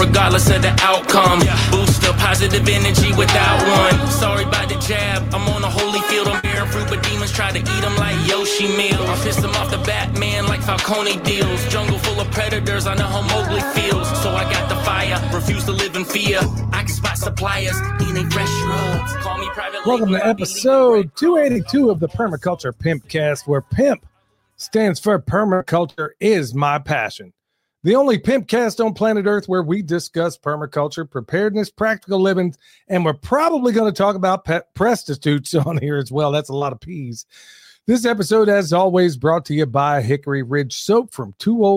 regardless of the outcome. Boost up positive energy without one. Sorry about the jab, I'm on a holy field. I'm bearing fruit, but demons try to eat them like Yoshi meals. I pissed them off the Batman like Falcone deals. Jungle full of predators, I know how Mowgli feels. So I got the fire, refuse to live in fear. I can spot suppliers, needing fresh drugs. Call me private. Welcome to episode 282 of the Permaculture Pimpcast, where PIMP stands for Permaculture is my passion. The only pimpcast on planet Earth where we discuss permaculture, preparedness, practical living, and we're probably going to talk about pet prostitutes on here as well. That's a lot of P's. This episode, as always, brought to you by Hickory Ridge Soap from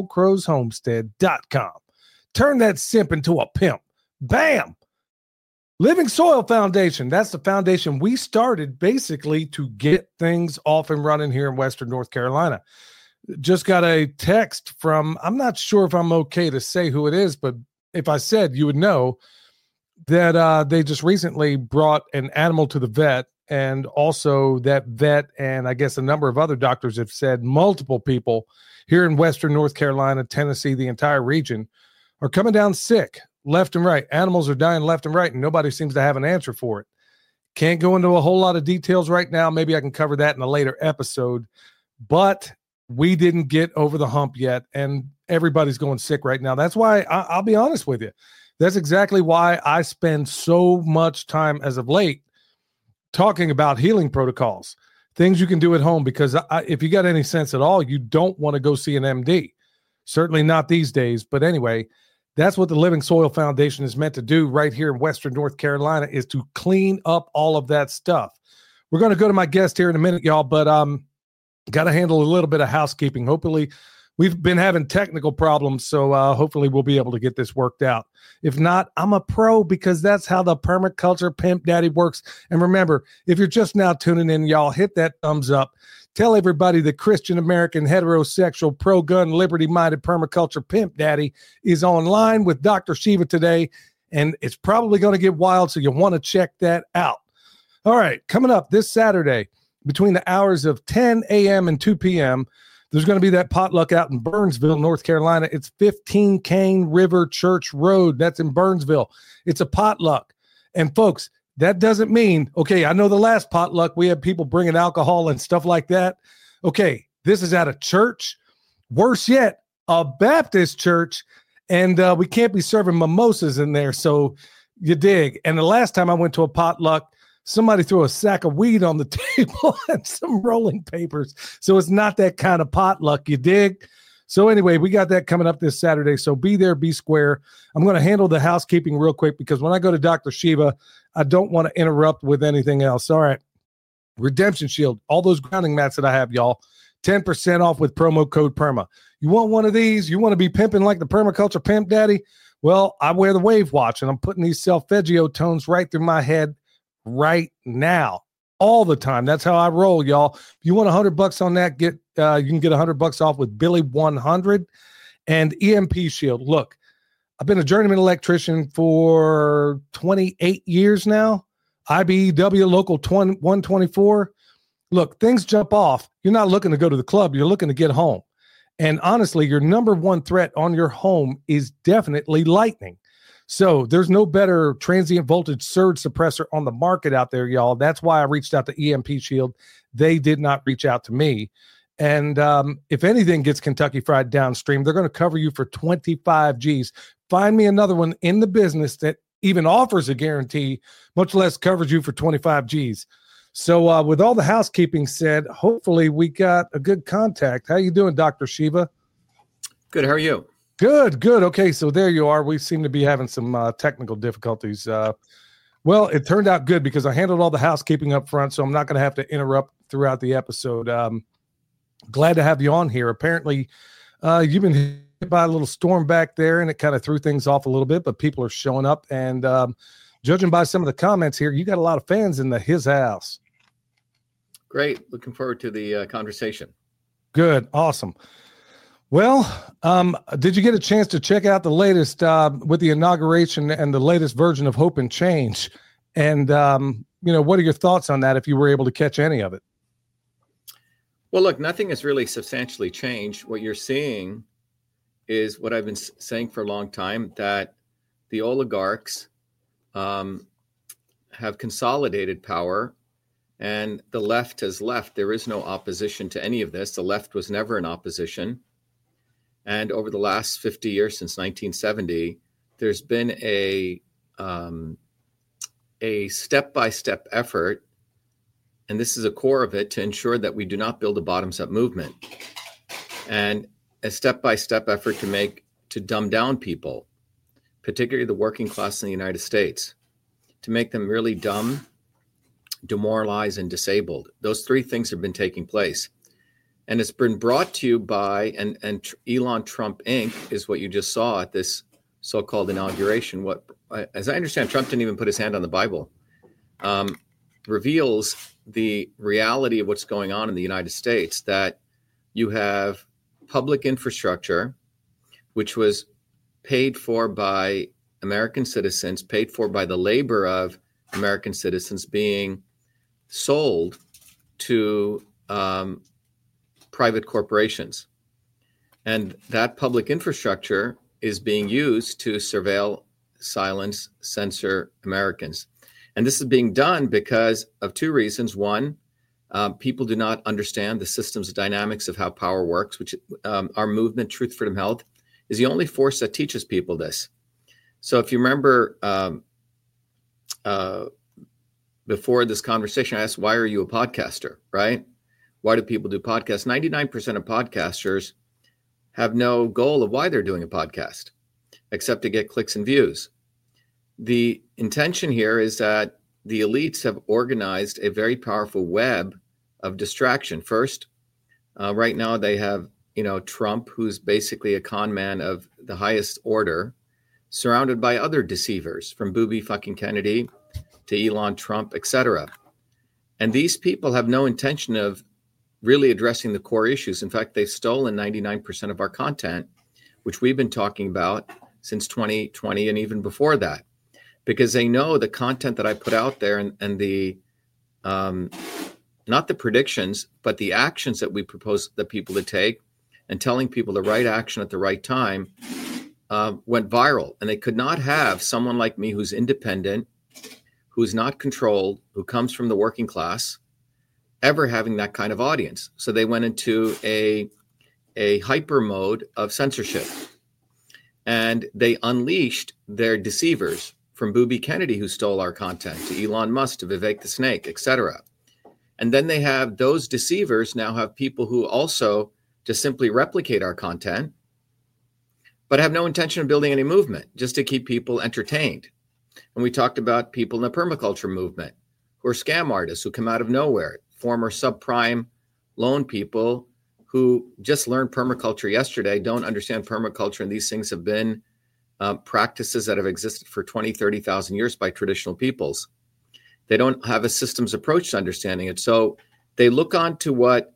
TwoOldCrowsHomestead.com. Turn that simp into a pimp. Bam! Living Soil Foundation. That's the foundation we started basically to get things off and running here in Western North Carolina. Just got a text from, I'm not sure if I'm okay to say who it is, but if I said, you would know that they just recently brought an animal to the vet, and also that vet and I guess a number of other doctors have said multiple people here in Western North Carolina, Tennessee, the entire region are coming down sick left and right. Animals are dying left and right, and nobody seems to have an answer for it. Can't go into a whole lot of details right now. Maybe I can cover that in a later episode, but we didn't get over the hump yet, and everybody's going sick right now. That's why I'll be honest with you. That's exactly why I spend so much time as of late talking about healing protocols, things you can do at home, because if you got any sense at all, you don't want to go see an MD. Certainly not these days. But anyway, that's what the Living Soil Foundation is meant to do right here in Western North Carolina, is to clean up all of that stuff. We're going to go to my guest here in a minute, y'all, but got to handle a little bit of housekeeping. Hopefully, we've been having technical problems, so hopefully we'll be able to get this worked out. If not, I'm a pro, because that's how the Permaculture Pimp Daddy works. And remember, if you're just now tuning in, y'all, hit that thumbs up. Tell everybody the Christian American heterosexual pro-gun liberty-minded Permaculture Pimp Daddy is online with Dr. Shiva today, and it's probably going to get wild, so you want to check that out. All right, coming up this Saturday, between the hours of 10 a.m. and 2 p.m., there's going to be that potluck out in Burnsville, North Carolina. It's 15 Cane River Church Road. That's in Burnsville. It's a potluck. And folks, that doesn't mean, okay, I know the last potluck, we had people bringing alcohol and stuff like that. Okay, this is at a church. Worse yet, a Baptist church. And we can't be serving mimosas in there. So you dig. And the last time I went to a potluck, somebody threw a sack of weed on the table and some rolling papers. So it's not that kind of potluck, you dig? So anyway, we got that coming up this Saturday. So be there, be square. I'm going to handle the housekeeping real quick, because when I go to Dr. Shiva, I don't want to interrupt with anything else. All right. Redemption Shield, all those grounding mats that I have, y'all, 10% off with promo code PERMA. You want one of these? You want to be pimping like the Permaculture Pimp Daddy? Well, I wear the Wave Watch, and I'm putting these Solfeggio tones right through my head right now, all the time. That's how I roll, y'all. If you want $100 on that, you can get $100 off with Billy 100 and EMP Shield. Look, I've been a journeyman electrician for 28 years now. IBEW Local 124. Look, things jump off. You're not looking to go to the club. You're looking to get home. And honestly, your number one threat on your home is definitely lightning. So there's no better transient voltage surge suppressor on the market out there, y'all. That's why I reached out to EMP Shield. They did not reach out to me. And if anything gets Kentucky Fried downstream, they're going to cover you for 25 G's. Find me another one in the business that even offers a guarantee, much less covers you for 25 G's. So with all the housekeeping said, hopefully we got a good contact. How you doing, Dr. Shiva? Good. How are you? Good. Okay, so there you are. We seem to be having some technical difficulties. Well, it turned out good because I handled all the housekeeping up front, so I'm not going to have to interrupt throughout the episode. Glad to have you on here. Apparently, you've been hit by a little storm back there, and it kind of threw things off a little bit, but people are showing up. And judging by some of the comments here, you got a lot of fans in his house. Great. Looking forward to the conversation. Good. Awesome. Well, did you get a chance to check out the latest with the inauguration and the latest version of Hope and Change? And, what are your thoughts on that if you were able to catch any of it? Well, look, nothing has really substantially changed. What you're seeing is what I've been saying for a long time, that the oligarchs have consolidated power, and the left has left. There is no opposition to any of this. The left was never in opposition. And over the last 50 years, since 1970, there's been a step-by-step effort, and this is a core of it, to ensure that we do not build a bottoms-up movement, and a step-by-step effort to dumb down people, particularly the working class in the United States, to make them really dumb, demoralized, and disabled. Those three things have been taking place. And it's been brought to you by, and Elon Trump Inc. is what you just saw at this so-called inauguration. What, as I understand, Trump didn't even put his hand on the Bible, reveals the reality of what's going on in the United States, that you have public infrastructure, which was paid for by American citizens, paid for by the labor of American citizens, being sold to private corporations. And that public infrastructure is being used to surveil, silence, censor Americans. And this is being done because of two reasons. One, people do not understand the systems dynamics of how power works, which our movement, Truth, Freedom, Health, is the only force that teaches people this. So if you remember, before this conversation, I asked, why are you a podcaster, right? Why do people do podcasts? 99% of podcasters have no goal of why they're doing a podcast, except to get clicks and views. The intention here is that the elites have organized a very powerful web of distraction. First, right now they have, Trump, who's basically a con man of the highest order, surrounded by other deceivers, from Booby fucking Kennedy to Elon Trump, etc. And these people have no intention of really addressing the core issues. In fact, they've stolen 99% of our content, which we've been talking about since 2020 and even before that, because they know the content that I put out there and the, not the predictions, but the actions that we propose the people to take, and telling people the right action at the right time, went viral. And they could not have someone like me who's independent, who's not controlled, who comes from the working class, ever having that kind of audience. So they went into a hyper mode of censorship, and they unleashed their deceivers, from Booby Kennedy, who stole our content, to Elon Musk, to Vivek the Snake, etc. And then they have those deceivers now have people who also just simply replicate our content, but have no intention of building any movement, just to keep people entertained. And we talked about people in the permaculture movement who are scam artists who come out of nowhere, former subprime loan people who just learned permaculture yesterday, don't understand permaculture, and these things have been practices that have existed for 20, 30,000 years by traditional peoples. They don't have a systems approach to understanding it. So they look on to what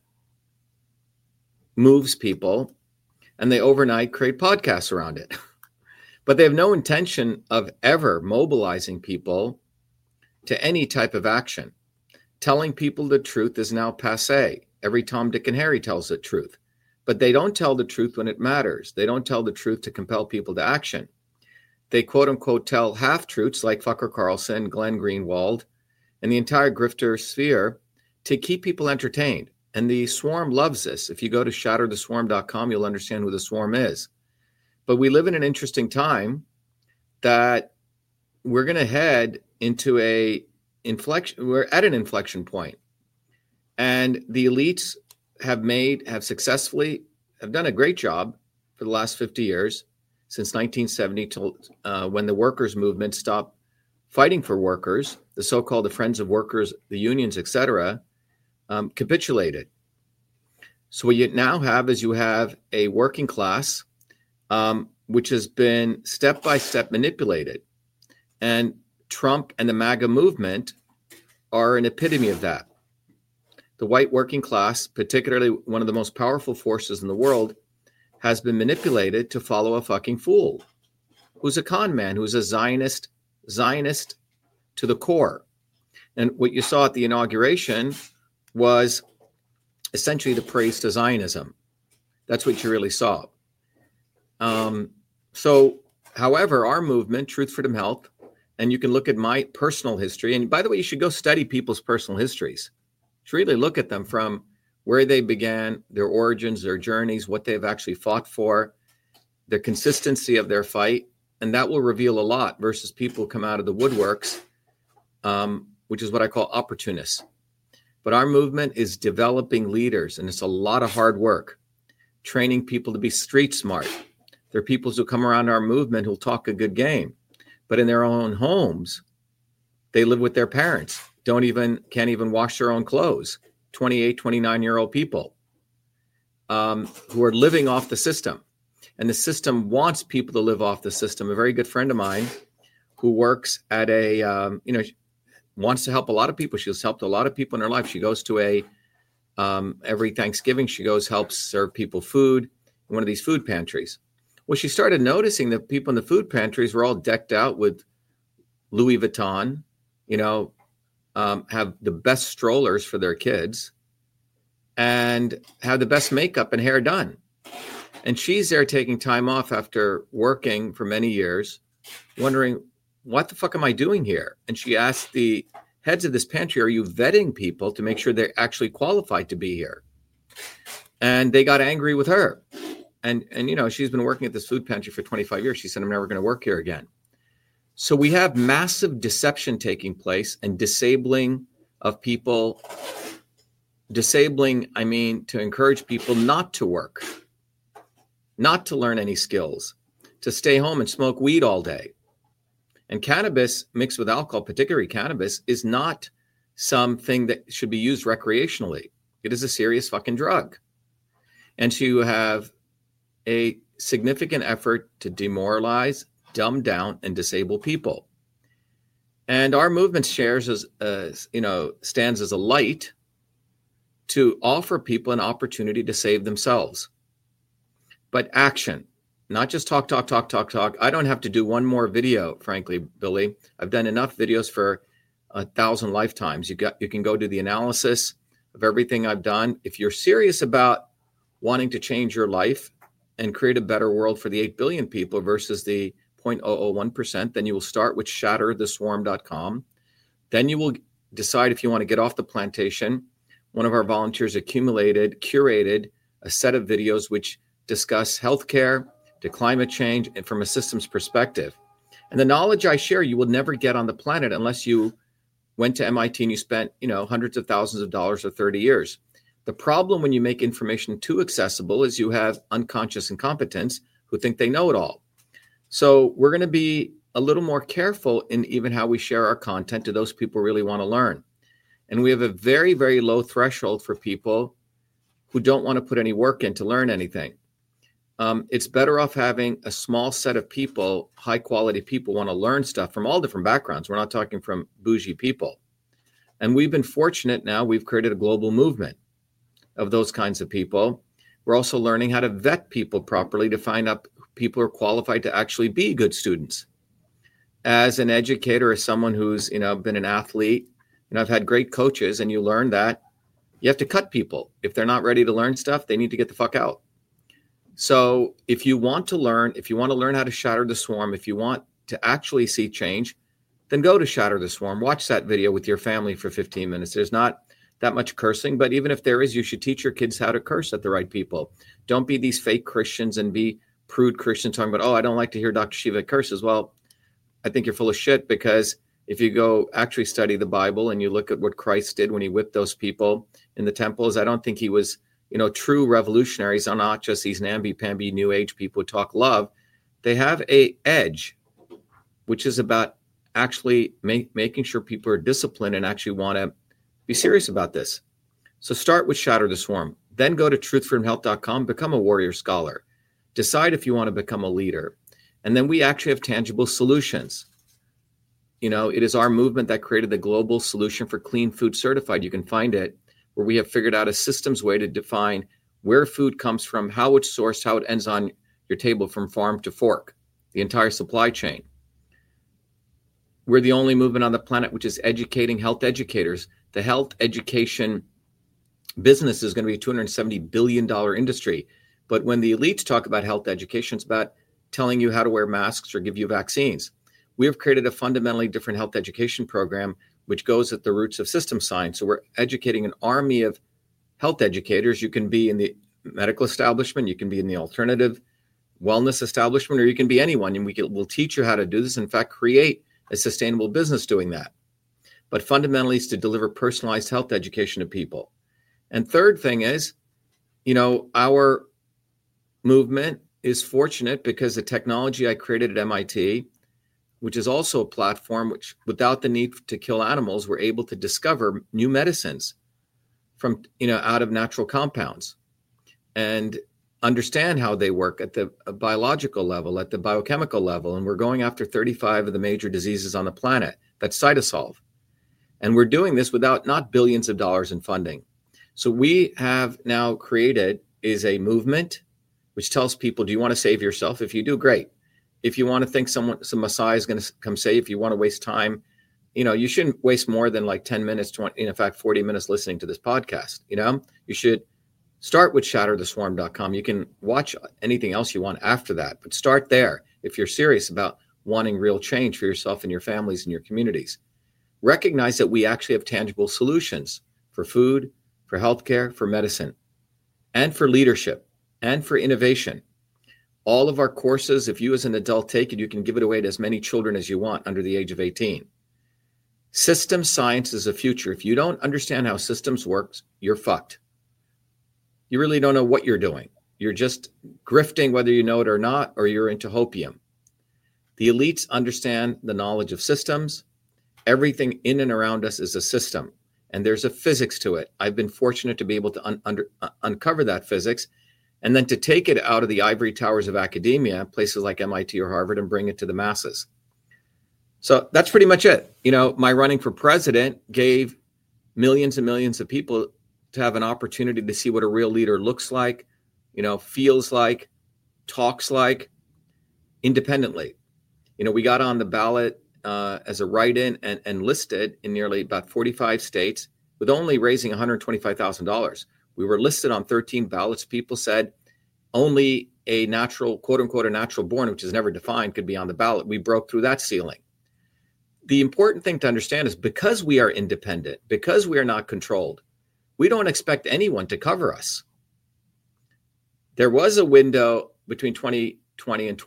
moves people, and they overnight create podcasts around it. But they have no intention of ever mobilizing people to any type of action. Telling people the truth is now passé. Every Tom, Dick, and Harry tells the truth. But they don't tell the truth when it matters. They don't tell the truth to compel people to action. They quote unquote tell half-truths like Fucker Carlson, Glenn Greenwald, and the entire grifter sphere to keep people entertained. And the swarm loves this. If you go to shattertheswarm.com, you'll understand who the swarm is. But we live in an interesting time that we're going to head into we're at an inflection point. And the elites have done a great job for the last 50 years, since 1970 till when the workers' movement stopped fighting for workers, the so-called the Friends of Workers, the unions, etc., capitulated. So what you now have is you have a working class which has been step-by-step manipulated. And Trump and the MAGA movement are an epitome of that. The white working class, particularly one of the most powerful forces in the world, has been manipulated to follow a fucking fool who's a con man, who's a Zionist to the core. And what you saw at the inauguration was essentially the praise to Zionism. That's what you really saw. So However, our movement, Truth, Freedom, Health, and you can look at my personal history. And by the way, you should go study people's personal histories. You should really look at them from where they began, their origins, their journeys, what they've actually fought for, the consistency of their fight. And that will reveal a lot versus people who come out of the woodworks, which is what I call opportunists. But our movement is developing leaders, and it's a lot of hard work, training people to be street smart. There are people who come around our movement who'll talk a good game, but in their own homes, they live with their parents, can't even wash their own clothes. 28, 29-year-old people who are living off the system. And the system wants people to live off the system. A very good friend of mine who works at wants to help a lot of people. She's helped a lot of people in her life. She goes to every Thanksgiving, helps serve people food in one of these food pantries. Well, she started noticing that people in the food pantries were all decked out with Louis Vuitton, have the best strollers for their kids and have the best makeup and hair done. And she's there taking time off after working for many years, wondering, what the fuck am I doing here? And she asked the heads of this pantry, are you vetting people to make sure they're actually qualified to be here? And they got angry with her. And she's been working at this food pantry for 25 years. She said, I'm never going to work here again. So we have massive deception taking place and disabling of people. Disabling, to encourage people not to work, not to learn any skills, to stay home and smoke weed all day. And cannabis mixed with alcohol, particularly cannabis, is not something that should be used recreationally. It is a serious fucking drug. And to have a significant effort to demoralize, dumb down, and disable people. And our movement stands as a light to offer people an opportunity to save themselves. But action, not just talk. I don't have to do one more video, frankly, Billy. I've done enough videos for 1,000 lifetimes. You can go do the analysis of everything I've done. If you're serious about wanting to change your life and create a better world for the 8 billion people versus the 0.001%, then you will start with shattertheswarm.com. Then you will decide if you want to get off the plantation. One of our volunteers curated a set of videos which discuss healthcare to climate change and from a systems perspective. And the knowledge I share, you will never get on the planet unless you went to MIT and you spent, hundreds of thousands of dollars or 30 years. The problem when you make information too accessible is you have unconscious incompetents who think they know it all. So we're going to be a little more careful in even how we share our content to those people who really want to learn. And we have a very, very low threshold for people who don't want to put any work in to learn anything. It's better off having a small set of people, high quality people want to learn stuff from all different backgrounds. We're not talking from bougie people. And we've been fortunate now, we've created a global movement of those kinds of people. We're also learning how to vet people properly to find out people who are qualified to actually be good students. As an educator, as someone who's, been an athlete, I've had great coaches, and you learn that you have to cut people. If they're not ready to learn stuff, they need to get the fuck out. So if you want to learn how to shatter the swarm, if you want to actually see change, then go to Shatter the Swarm. Watch that video with your family for 15 minutes. There's not that much cursing, but even if there is, you should teach your kids how to curse at the right people. Don't be these fake Christians and be prude Christians talking about, I don't like to hear Dr. Shiva curses. Well, I think you're full of shit, because if you go actually study the Bible and you look at what Christ did when he whipped those people in the temples, I don't think he was, true revolutionaries are not just these namby-pamby new age people who talk love. They have a edge, which is about actually making sure people are disciplined and actually want to be serious about this. So start with Shatter the Swarm. Then go to truthfreedomhealth.com, become a warrior scholar. Decide if you want to become a leader. And then we actually have tangible solutions. It is our movement that created the global solution for Clean Food Certified. You can find it where we have figured out a systems way to define where food comes from, how it's sourced, how it ends on your table from farm to fork, the entire supply chain. We're the only movement on the planet which is educating health educators. The health education business is going to be a $270 billion industry. But when the elites talk about health education, it's about telling you how to wear masks or give you vaccines. We have created a fundamentally different health education program, which goes at the roots of system science. So we're educating an army of health educators. You can be in the medical establishment, you can be in the alternative wellness establishment, or you can be anyone, and we'll teach you how to do this. In fact, create a sustainable business doing that. But fundamentally, it's to deliver personalized health education to people. And third thing is, our movement is fortunate because the technology I created at MIT, which is also a platform which, without the need to kill animals, we're able to discover new medicines from, out of natural compounds and understand how they work at the biological level, at the biochemical level. And we're going after 35 of the major diseases on the planet. That's Cytosolve. And we're doing this without not billions of dollars in funding. So we have now created is a movement which tells people, do you want to save yourself? If you do, great. If you want to think some Messiah is going to come save, if you want to waste time, you shouldn't waste more than like 10 minutes, 20, in fact, 40 minutes listening to this podcast. You should start with shattertheswarm.com. You can watch anything else you want after that, but start there if you're serious about wanting real change for yourself and your families and your communities. Recognize that we actually have tangible solutions for food, for healthcare, for medicine, and for leadership, and for innovation. All of our courses, if you as an adult take it, you can give it away to as many children as you want under the age of 18. System science is the future. If you don't understand how systems work, you're fucked. You really don't know what you're doing. You're just grifting, whether you know it or not, or you're into hopium. The elites understand the knowledge of systems. Everything in and around us is a system, and there's a physics to it. I've been fortunate to be able to uncover that physics, and then to take it out of the ivory towers of academia, places like MIT or Harvard, and bring it to the masses. So that's pretty much it. My running for president gave millions and millions of people to have an opportunity to see what a real leader looks like, feels like, talks like, independently. We got on the ballot as a write-in and listed in nearly about 45 states with only raising $125,000. We were listed on 13 ballots. People said only a natural, quote unquote, a natural born, which is never defined, could be on the ballot. We broke through that ceiling. The important thing to understand is because we are independent, because we are not controlled, we don't expect anyone to cover us. There was a window between 2020 and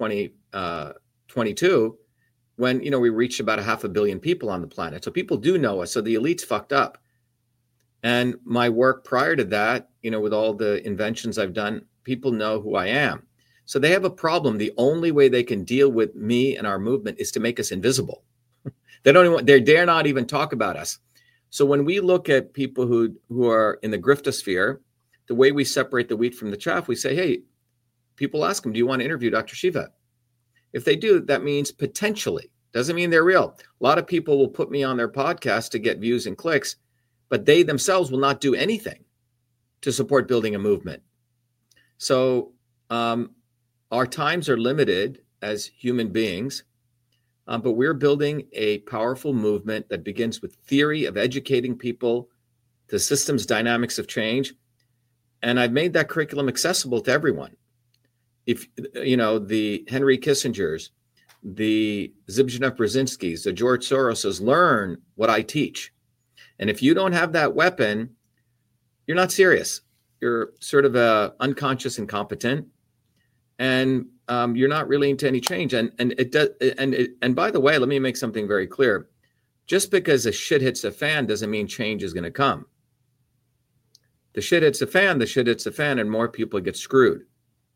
2022 when, we reached about 500 million people on the planet. So people do know us. So the elites fucked up. And my work prior to that, with all the inventions I've done, people know who I am. So they have a problem. The only way they can deal with me and our movement is to make us invisible. They dare not even talk about us. So when we look at people who are in the griftosphere, the way we separate the wheat from the chaff, we say, hey, people ask them, do you want to interview Dr. Shiva? If they do, that means potentially. Doesn't mean they're real. A lot of people will put me on their podcast to get views and clicks, but they themselves will not do anything to support building a movement. So our times are limited as human beings, but we're building a powerful movement that begins with theory of educating people to systems dynamics of change. And I've made that curriculum accessible to everyone. If, the Henry Kissingers, the Zbigniew Brzezinskis, the George Soroses learn what I teach. And if you don't have that weapon, you're not serious. You're sort of unconscious and incompetent, and you're not really into any change. And by the way, let me make something very clear. Just because a shit hits the fan doesn't mean change is going to come. The shit hits the fan, and more people get screwed.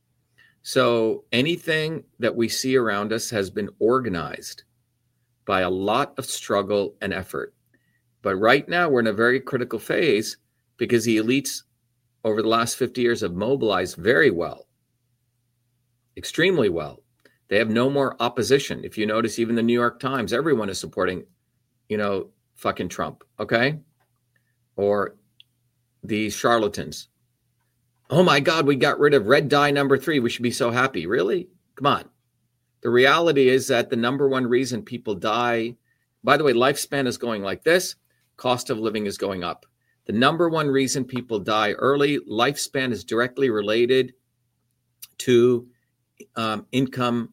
So anything that we see around us has been organized by a lot of struggle and effort. But right now we're in a very critical phase because the elites over the last 50 years have mobilized very well, extremely well. They have no more opposition. If you notice, even the New York Times, everyone is supporting, fucking Trump, okay? Or these charlatans. Oh my God, we got rid of red dye number 3. We should be so happy. Really? Come on. The reality is that the number one reason people die, by the way, lifespan is going like this. Cost of living is going up. The number one reason people die early, lifespan is directly related to income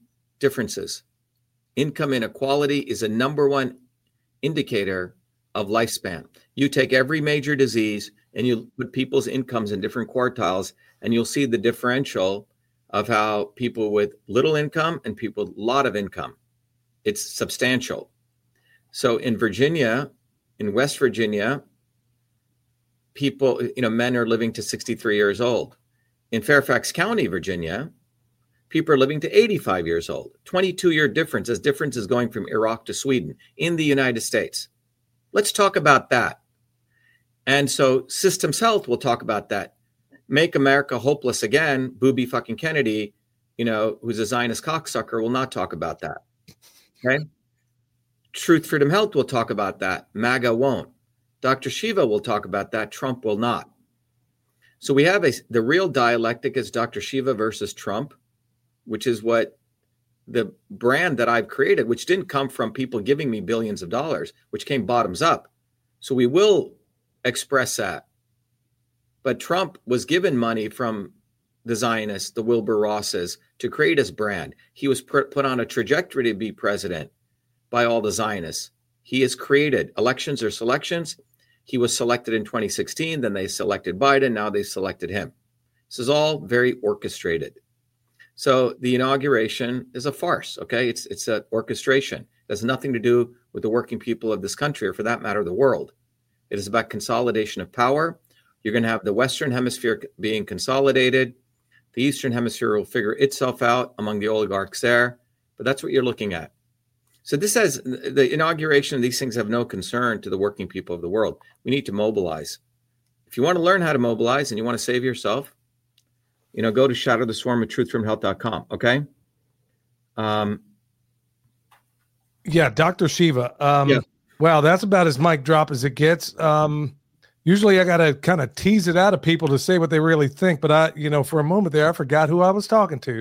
differences. Income inequality is a number one indicator of lifespan. You take every major disease and you put people's incomes in different quartiles, and you'll see the differential of how people with little income and people with a lot of income. It's substantial. So in Virginia, in West Virginia, people, men are living to 63 years old. In Fairfax County, Virginia, people are living to 85 years old. 22-year difference, as difference is going from Iraq to Sweden in the United States. Let's talk about that. And so Systems Health will talk about that. Make America hopeless again. Booby fucking Kennedy, who's a Zionist cocksucker, will not talk about that. Okay. Truth Freedom Health will talk about that. MAGA won't. Dr. Shiva will talk about that. Trump will not. So we have the real dialectic is Dr. Shiva versus Trump, which is what the brand that I've created, which didn't come from people giving me billions of dollars, which came bottoms up. So we will express that. But Trump was given money from the Zionists, the Wilbur Rosses, to create his brand. He was put on a trajectory to be president by all the Zionists. He has created elections or selections. He was selected in 2016. Then they selected Biden. Now they selected him. This is all very orchestrated. So the inauguration is a farce. Okay, it's an orchestration. It has nothing to do with the working people of this country, or for that matter, the world. It is about consolidation of power. You're going to have the Western Hemisphere being consolidated. The Eastern Hemisphere will figure itself out among the oligarchs there. But that's what you're looking at. So this has the inauguration of these things have no concern to the working people of the world. We need to mobilize. If you want to learn how to mobilize and you want to save yourself, go to Shadow the Swarm at truthfromhealth.com. Okay. Yeah. Dr. Shiva. Yeah. Wow. That's about as mic drop as it gets. Usually I got to kind of tease it out of people to say what they really think. But for a moment there, I forgot who I was talking to.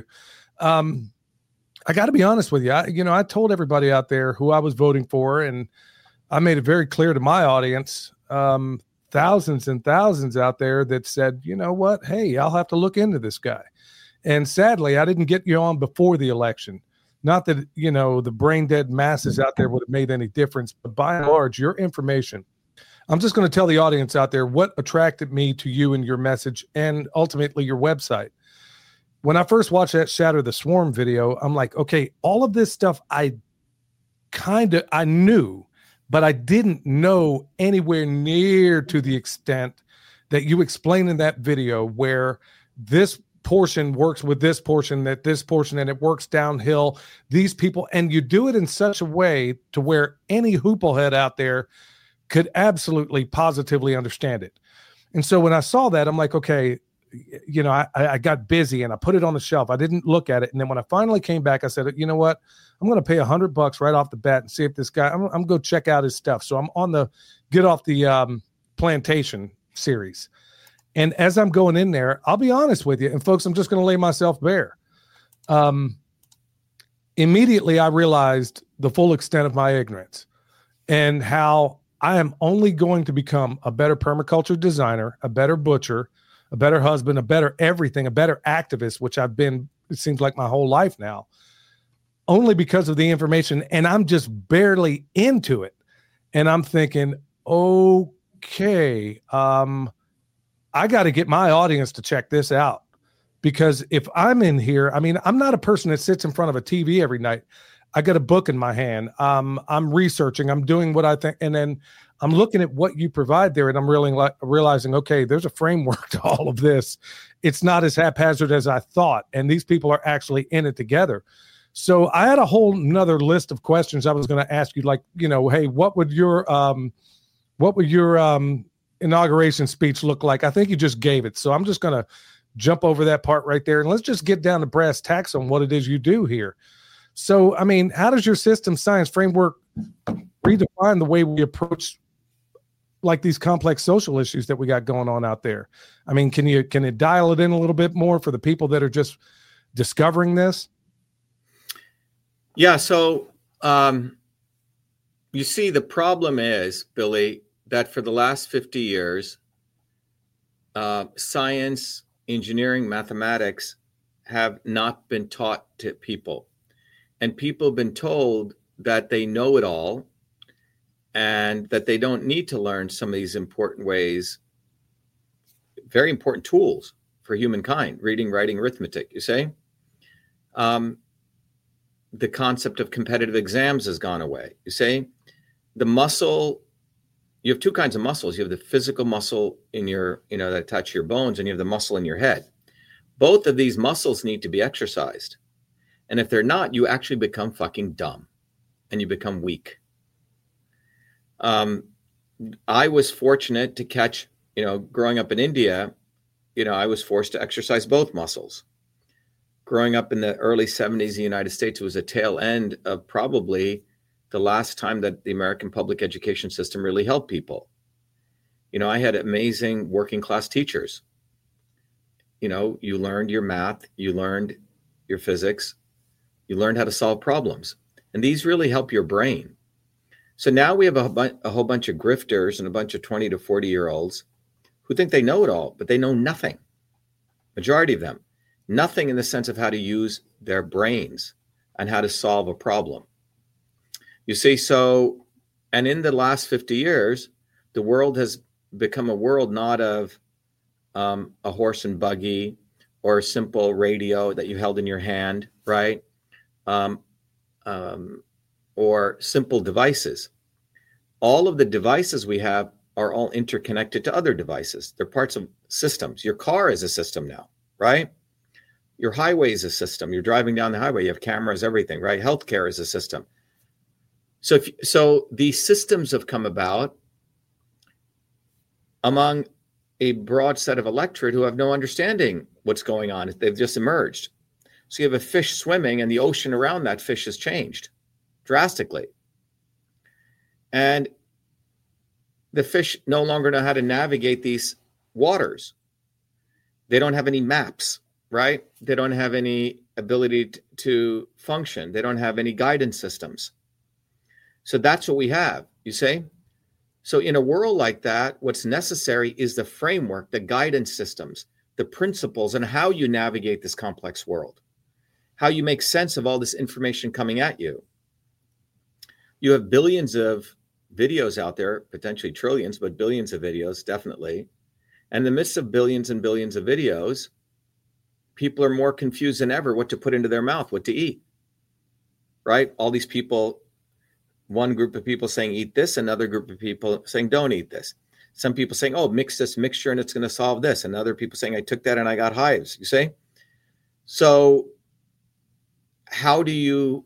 I got to be honest with you. I told everybody out there who I was voting for, and I made it very clear to my audience, thousands and thousands out there that said, you know what? Hey, I'll have to look into this guy. And sadly, I didn't get you on before the election. Not that, the brain dead masses out there would have made any difference, but by and large, your information. I'm just going to tell the audience out there what attracted me to you and your message and ultimately your website. When I first watched that Shatter the Swarm video, I'm like, okay, all of this stuff I knew, but I didn't know anywhere near to the extent that you explained in that video, where this portion works with this portion, and it works downhill, these people, and you do it in such a way to where any hooplehead out there could absolutely positively understand it. And so when I saw that, I'm like, okay, I got busy and I put it on the shelf. I didn't look at it. And then when I finally came back, I said, you know what? I'm going to pay $100 right off the bat and see if this guy, I'm going to go check out his stuff. So I'm on the Get Off the Plantation series. And as I'm going in there, I'll be honest with you. And folks, I'm just going to lay myself bare. Immediately, I realized the full extent of my ignorance and how I am only going to become a better permaculture designer, a better butcher, a better husband, a better everything, a better activist, which I've been, it seems like my whole life now, only because of the information. And I'm just barely into it. And I'm thinking, okay, I got to get my audience to check this out, because if I'm in here, I'm not a person that sits in front of a TV every night. I got a book in my hand. I'm researching. I'm doing what I think. And then I'm looking at what you provide there, and I'm really realizing, okay, there's a framework to all of this. It's not as haphazard as I thought. And these people are actually in it together. So I had a whole nother list of questions I was going to ask you, like, hey, what would your inauguration speech look like? I think you just gave it. So I'm just going to jump over that part right there. And let's just get down to brass tacks on what it is you do here. So, how does your system science framework redefine the way we approach like these complex social issues that we got going on out there? Can it dial it in a little bit more for the people that are just discovering this? Yeah. So, you see, the problem is, Billy, that for the last 50 years, science, engineering, mathematics have not been taught to people. And people have been told that they know it all and that they don't need to learn some of these important ways, very important tools for humankind, reading, writing, arithmetic, you say? The concept of competitive exams has gone away. You say the muscle, you have two kinds of muscles. You have the physical muscle in your, that attach your bones, and you have the muscle in your head. Both of these muscles need to be exercised. And if they're not, you actually become fucking dumb and you become weak. I was fortunate to catch, growing up in India, I was forced to exercise both muscles. Growing up in the early 70s in the United States, it was a tail end of probably the last time that the American public education system really helped people. I had amazing working class teachers. You learned your math, you learned your physics, you learned how to solve problems. And these really help your brain. So now we have a whole bunch of grifters and a bunch of 20 to 40-year-olds who think they know it all, but they know nothing. Majority of them. Nothing in the sense of how to use their brains and how to solve a problem. You see, and in the last 50 years, the world has become a world not of a horse and buggy or a simple radio that you held in your hand, right? Or simple devices. All of the devices we have are all interconnected to other devices. They're parts of systems. Your car is a system now, right? Your highway is a system. You're driving down the highway. You have cameras, everything, right? Healthcare is a system. So these systems have come about among a broad set of electorate who have no understanding what's going on. They've just emerged. So you have a fish swimming and the ocean around that fish has changed drastically. And the fish no longer know how to navigate these waters. They don't have any maps, right? They don't have any ability to function. They don't have any guidance systems. So that's what we have, you say? So in a world like that, what's necessary is the framework, the guidance systems, the principles, and how you navigate this complex world, how you make sense of all this information coming at you. You have billions of videos out there, potentially trillions, but billions of videos, definitely. And in the midst of billions and billions of videos, people are more confused than ever what to put into their mouth, what to eat, right? All these people, one group of people saying eat this, another group of people saying don't eat this. Some people saying, oh, mix this mixture and it's going to solve this. And other people saying I took that and I got hives, you say? So how do you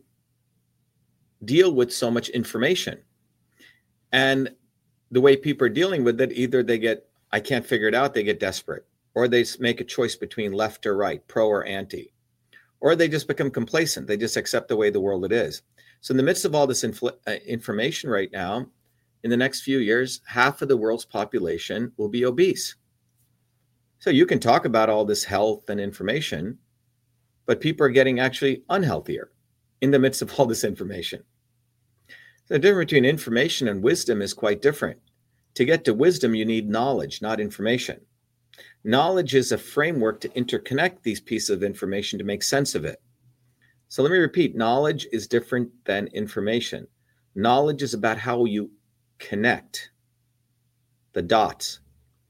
deal with so much information? And the way people are dealing with it, either they get, I can't figure it out, they get desperate, or they make a choice between left or right, pro or anti, or they just become complacent. They just accept the way the world it is. So in the midst of all this information right now, in the next few years, half of the world's population will be obese. So you can talk about all this health and information, but people are getting actually unhealthier in the midst of all this information. The difference between information and wisdom is quite different. To get to wisdom, you need knowledge, not information. Knowledge is a framework to interconnect these pieces of information to make sense of it. So let me repeat, knowledge is different than information. Knowledge is about how you connect the dots.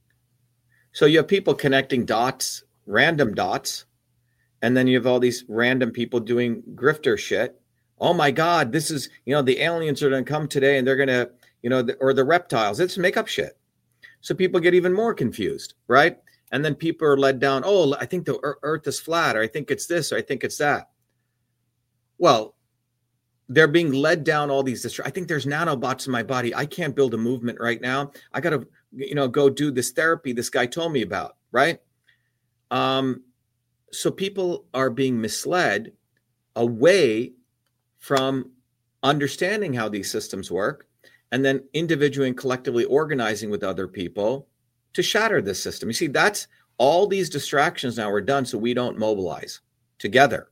So you have people connecting dots, random dots, and then you have all these random people doing grifter shit. Oh my God, this is, the aliens are going to come today and they're going to, or the reptiles. It's make up shit. So people get even more confused, right? And then people are led down, oh, I think the earth is flat, or I think it's this, or I think it's that. Well, they're being led down all these, I think there's nanobots in my body. I can't build a movement right now. I got to, go do this therapy this guy told me about, right? So people are being misled away from understanding how these systems work, and then individually and collectively organizing with other people to shatter this system. You see, that's all these distractions now are done so we don't mobilize together.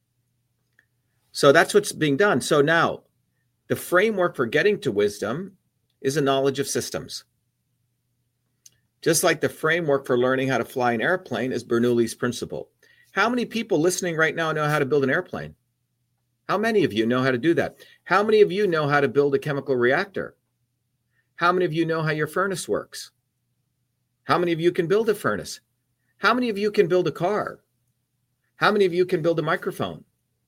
So that's what's being done. So now the framework for getting to wisdom is a knowledge of systems. Just like the framework for learning how to fly an airplane is Bernoulli's principle. How many people listening right now know how to build an airplane? How many of you know how to do that? How many of you know how to build a chemical reactor? How many of you know how your furnace works? How many of you can build a furnace? How many of you can build a car? How many of you can build a microphone?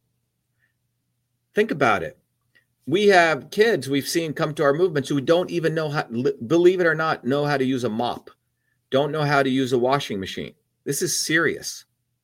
Think about it. We have kids we've seen come to our movements who don't even know how, believe it or not, know how to use a mop, don't know how to use a washing machine. This is serious.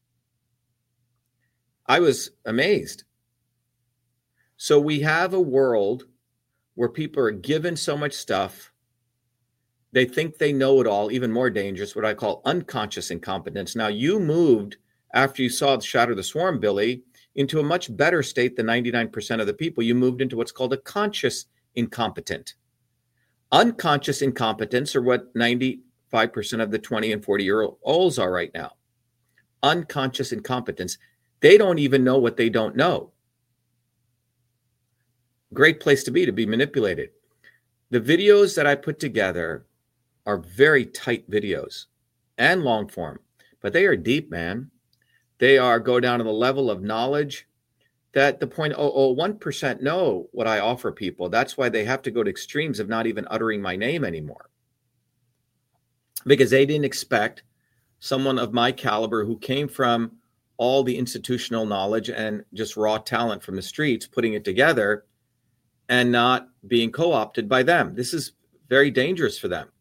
I was amazed. So we have a world where people are given so much stuff. They think they know it all, even more dangerous, what I call unconscious incompetence. Now, you moved after you saw Shatter the Swarm, Billy, into a much better state than 99% of the people. You moved into what's called a conscious incompetent. Unconscious incompetence are what 95% of the 20 and 40-year-olds are right now. Unconscious incompetence. They don't even know what they don't know. Great place to be manipulated. The videos that I put together are very tight videos and long form, but they are deep, man. They go down to the level of knowledge that the 0.001% know what I offer people. That's why they have to go to extremes of not even uttering my name anymore, because they didn't expect someone of my caliber who came from all the institutional knowledge and just raw talent from the streets, putting it together and not being co-opted by them. This is very dangerous for them.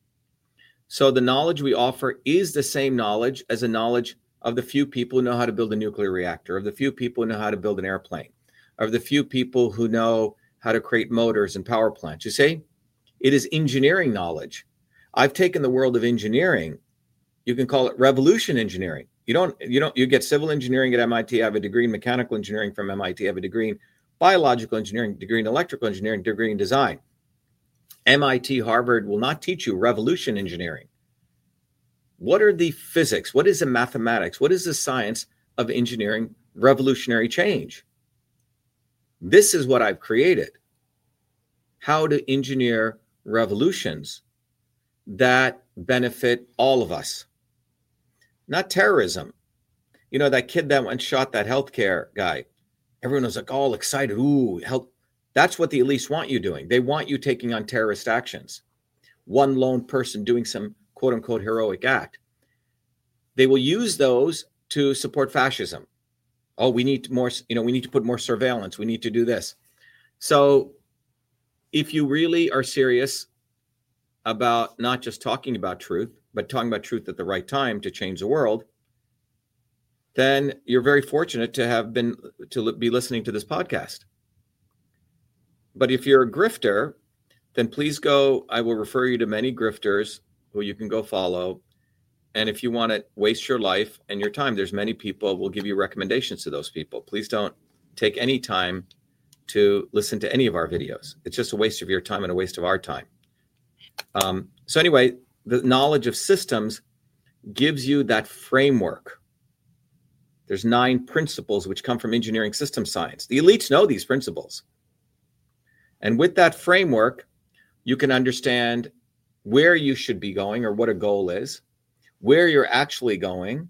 So the knowledge we offer is the same knowledge as the knowledge of the few people who know how to build a nuclear reactor, of the few people who know how to build an airplane, of the few people who know how to create motors and power plants. You see, it is engineering knowledge. I've taken the world of engineering. You can call it revolution engineering. You get civil engineering at MIT. I have a degree in mechanical engineering from MIT. I have a degree in biological engineering, degree in electrical engineering, degree in design. MIT, Harvard will not teach you revolution engineering. What are the physics? What is the mathematics? What is the science of engineering revolutionary change? This is what I've created. How to engineer revolutions that benefit all of us. Not terrorism. You know, that kid that went and shot that healthcare guy. Everyone was like all excited. Ooh, help. That's what the elites want you doing. They want you taking on terrorist actions. One lone person doing some quote unquote heroic act. They will use those to support fascism. Oh, we need more, we need to put more surveillance. We need to do this. So if you really are serious about not just talking about truth, but talking about truth at the right time to change the world, then you're very fortunate to be listening to this podcast. But if you're a grifter, then please go. I will refer you to many grifters who you can go follow. And if you want to waste your life and your time, there's many people will give you recommendations to those people. Please don't take any time to listen to any of our videos. It's just a waste of your time and a waste of our time. So anyway, the knowledge of systems gives you that framework. There's 9 principles which come from engineering system science. The elites know these principles. And with that framework, you can understand where you should be going or what a goal is, where you're actually going,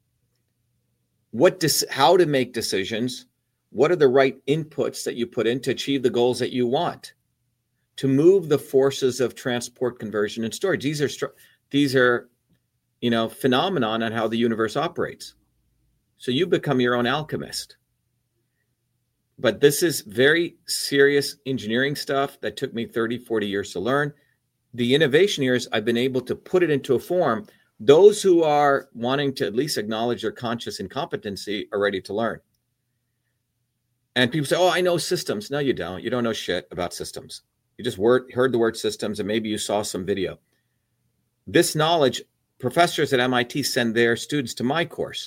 how to make decisions, what are the right inputs that you put in to achieve the goals that you want, to move the forces of transport, conversion, and storage. These are phenomenon on how the universe operates. So you become your own alchemist. But this is very serious engineering stuff that took me 30, 40 years to learn. The innovation here is I've been able to put it into a form. Those who are wanting to at least acknowledge their conscious incompetency are ready to learn. And people say, oh, I know systems. No, you don't. You don't know shit about systems. You just heard the word systems and maybe you saw some video. This knowledge, professors at MIT send their students to my course.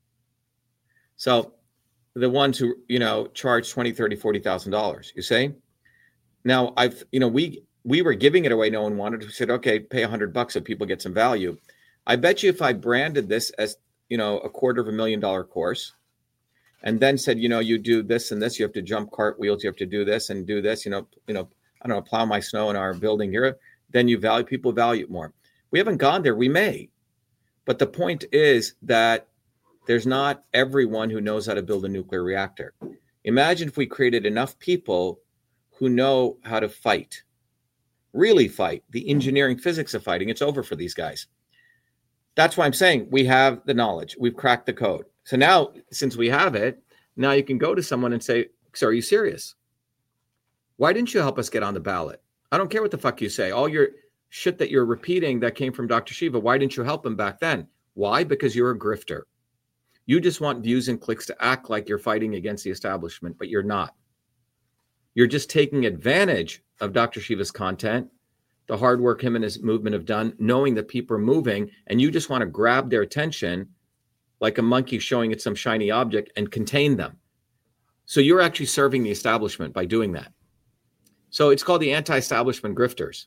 So the ones who, charge $20,000, $30,000, $40,000, you say? Now we were giving it away. No one wanted. We said, okay, pay $100 so people get some value. I bet you if I branded this as, a $250,000 course and then said, you do this and this, you have to jump cartwheels, you have to do this and do this, I don't know, plow my snow in our building here, then people value it more. We haven't gone there. We may. But the point is that there's not everyone who knows how to build a nuclear reactor. Imagine if we created enough people who know how to fight, really fight, the engineering physics of fighting. It's over for these guys. That's why I'm saying we have the knowledge. We've cracked the code. So now, since we have it, now you can go to someone and say, so are you serious? Why didn't you help us get on the ballot? I don't care what the fuck you say. All your shit that you're repeating that came from Dr. Shiva, why didn't you help him back then? Why? Because you're a grifter. You just want views and clicks to act like you're fighting against the establishment, but you're not. You're just taking advantage of Dr. Shiva's content, the hard work him and his movement have done, knowing that people are moving, and you just want to grab their attention like a monkey showing it some shiny object and contain them. So you're actually serving the establishment by doing that. So it's called the anti-establishment grifters.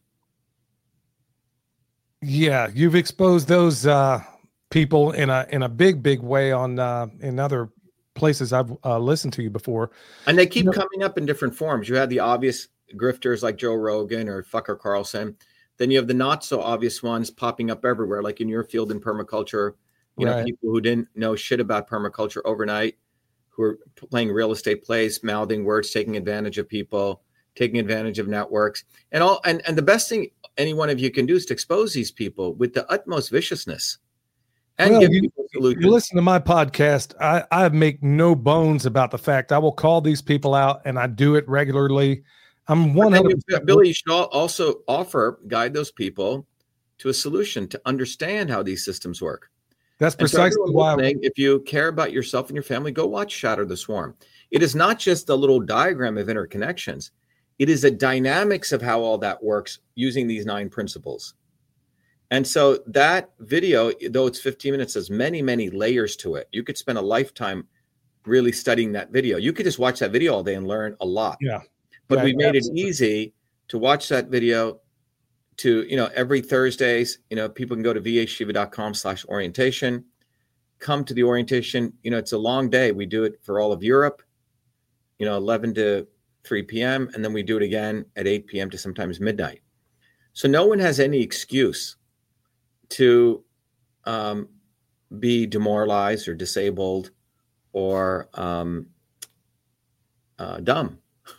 Yeah, you've exposed those people in a big way on in other places I've listened to you before. And they keep coming up in different forms. You had the obvious grifters like Joe Rogan or Fucker Carlson. Then you have the not so obvious ones popping up everywhere, like in your field in permaculture. You know, people who didn't know shit about permaculture overnight, who are playing real estate plays, mouthing words, taking advantage of people, taking advantage of networks, and all. And the best thing any one of you can do is to expose these people with the utmost viciousness and give people solutions. You listen to my podcast. I make no bones about the fact I will call these people out, and I do it regularly. I'm 100%. Billy, you should also guide those people to a solution to understand how these systems work. That's precisely why. If you care about yourself and your family, go watch Shatter the Swarm. It is not just a little diagram of interconnections. It is the dynamics of how all that works using these 9 principles. And so that video, though it's 15 minutes, has many, many layers to it. You could spend a lifetime really studying that video. You could just watch that video all day and learn a lot. Yeah. But we made it easy to watch that video to, every Thursdays, people can go to vhshiva.com/orientation, come to the orientation. It's a long day. We do it for all of Europe, 11 to 3 p.m. And then we do it again at 8 p.m. to sometimes midnight. So no one has any excuse to be demoralized or disabled or dumb.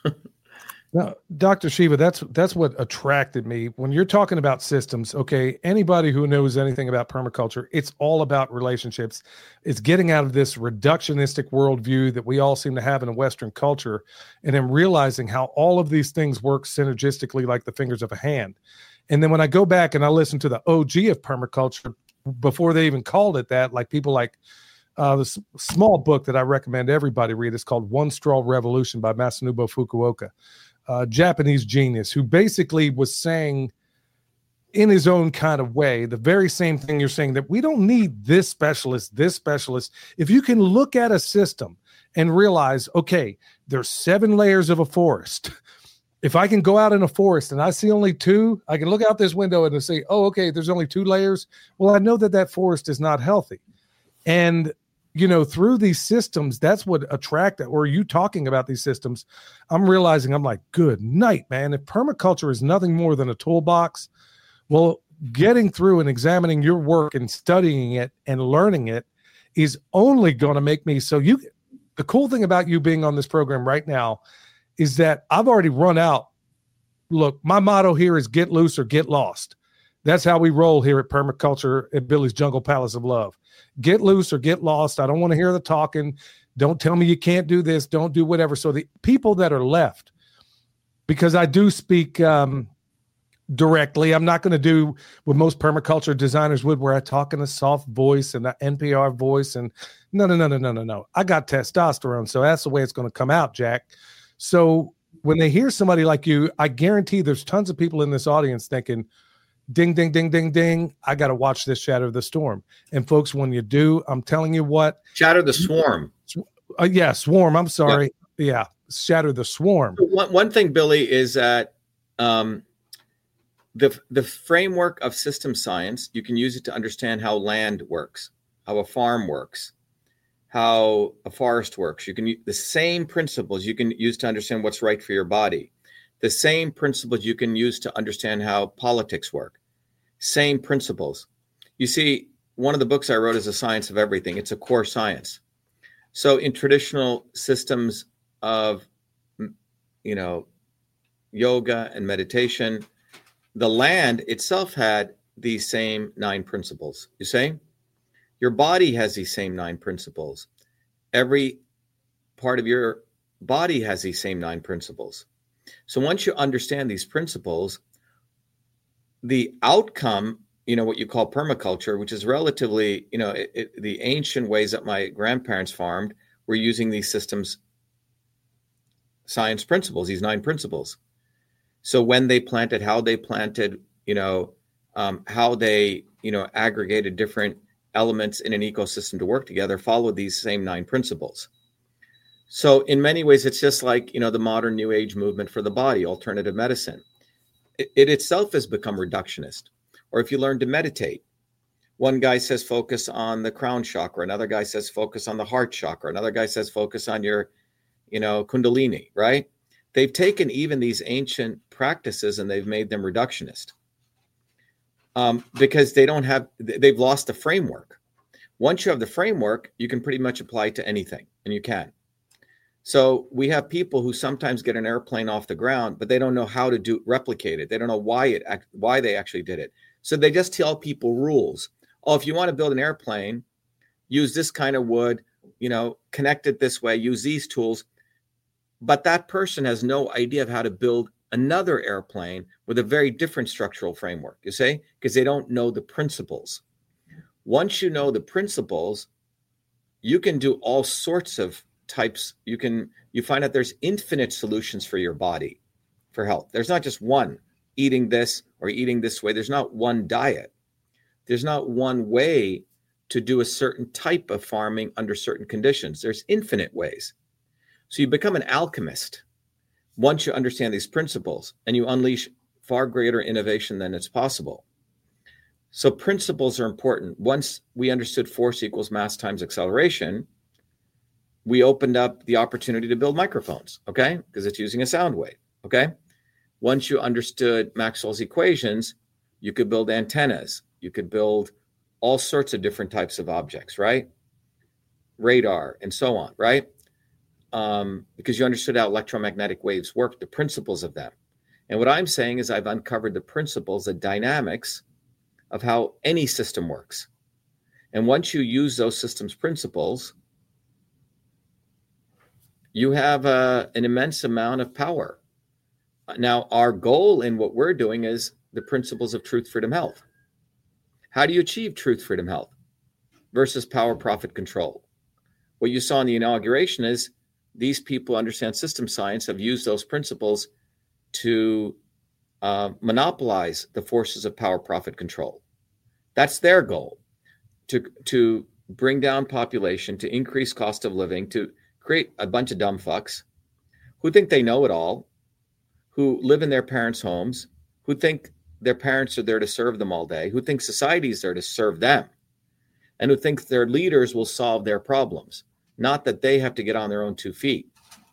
No, Dr. Shiva, that's what attracted me. When you're talking about systems, okay, anybody who knows anything about permaculture, it's all about relationships. It's getting out of this reductionistic worldview that we all seem to have in a Western culture, and then realizing how all of these things work synergistically like the fingers of a hand. And then when I go back and I listen to the OG of permaculture, before they even called it that, like people like this small book that I recommend everybody read, is called One Straw Revolution by Masanobu Fukuoka. Japanese genius who basically was saying in his own kind of way the very same thing you're saying, that we don't need this specialist. If you can look at a system and realize, okay, there's 7 layers of a forest. If I can go out in a forest and I see only 2, I can look out this window and say, oh, okay, there's only 2 layers. Well, I know that forest is not healthy. And through these systems, that's what attracted, or you talking about these systems, I'm realizing, I'm like, good night, man. If permaculture is nothing more than a toolbox, well, getting through and examining your work and studying it and learning it is only going to make me the cool thing about you being on this program right now is that I've already run out. Look, my motto here is get loose or get lost. That's how we roll here at Permaculture at Billy's Jungle Palace of Love. Get loose or get lost. I don't want to hear the talking. Don't tell me you can't do this. Don't do whatever. So the people that are left, because I do speak directly, I'm not going to do what most permaculture designers would, where I talk in a soft voice and an NPR voice. And no. I got testosterone. So that's the way it's going to come out, Jack. So when they hear somebody like you, I guarantee there's tons of people in this audience thinking, ding, ding, ding, ding, ding, I got to watch this Shatter the Storm. And folks, when you do, I'm telling you what. Shatter the Swarm. Swarm. I'm sorry. Yeah. Shatter the Swarm. One thing, Billy, is that the framework of system science, you can use it to understand how land works, how a farm works, how a forest works. You can use the same principles you can use to understand what's right for your body. The same principles you can use to understand how politics work. Same principles. You see, one of the books I wrote is A Science of Everything. It's a core science. So in traditional systems of, yoga and meditation, the land itself had these same 9 principles. You see? Your body has these same 9 principles. Every part of your body has these same 9 principles. So once you understand these principles, the outcome, what you call permaculture, which is relatively, the ancient ways that my grandparents farmed were using these systems science principles, these 9 principles. So when they planted, how they planted, how they, aggregated different elements in an ecosystem to work together, followed these same 9 principles. So in many ways, it's just like, the modern New Age movement for the body, alternative medicine. It itself has become reductionist. Or if you learn to meditate, one guy says focus on the crown chakra, another guy says focus on the heart chakra, another guy says focus on your, kundalini, right? They've taken even these ancient practices and they've made them reductionist because they've lost the framework. Once you have the framework, you can pretty much apply it to anything, and you can. So we have people who sometimes get an airplane off the ground, but they don't know how to replicate it. They don't know why they actually did it. So they just tell people rules. Oh, if you want to build an airplane, use this kind of wood, connect it this way, use these tools. But that person has no idea of how to build another airplane with a very different structural framework, you see, because they don't know the principles. Once you know the principles, you can do all sorts of types. You find out there's infinite solutions for your body, for health. There's not just one eating this or eating this way. There's not one diet. There's not one way to do a certain type of farming under certain conditions. There's infinite ways. So you become an alchemist once you understand these principles, and you unleash far greater innovation than it's possible. So principles are important. Once we understood force equals mass times acceleration, we opened up the opportunity to build microphones, okay? Because it's using a sound wave, okay? Once you understood Maxwell's equations, you could build antennas. You could build all sorts of different types of objects, right? Radar and so on, right? Because you understood how electromagnetic waves work, the principles of them. And what I'm saying is I've uncovered the principles, the dynamics of how any system works. And once you use those systems principles, you have an immense amount of power. Now, our goal in what we're doing is the principles of truth, freedom, health. How do you achieve truth, freedom, health versus power, profit, control? What you saw in the inauguration is these people understand system science, have used those principles to monopolize the forces of power, profit, control. That's their goal, to bring down population, to increase cost of living, to create a bunch of dumb fucks who think they know it all, who live in their parents' homes, who think their parents are there to serve them all day, who think society is there to serve them, and who think their leaders will solve their problems, not that they have to get on their own 2 feet.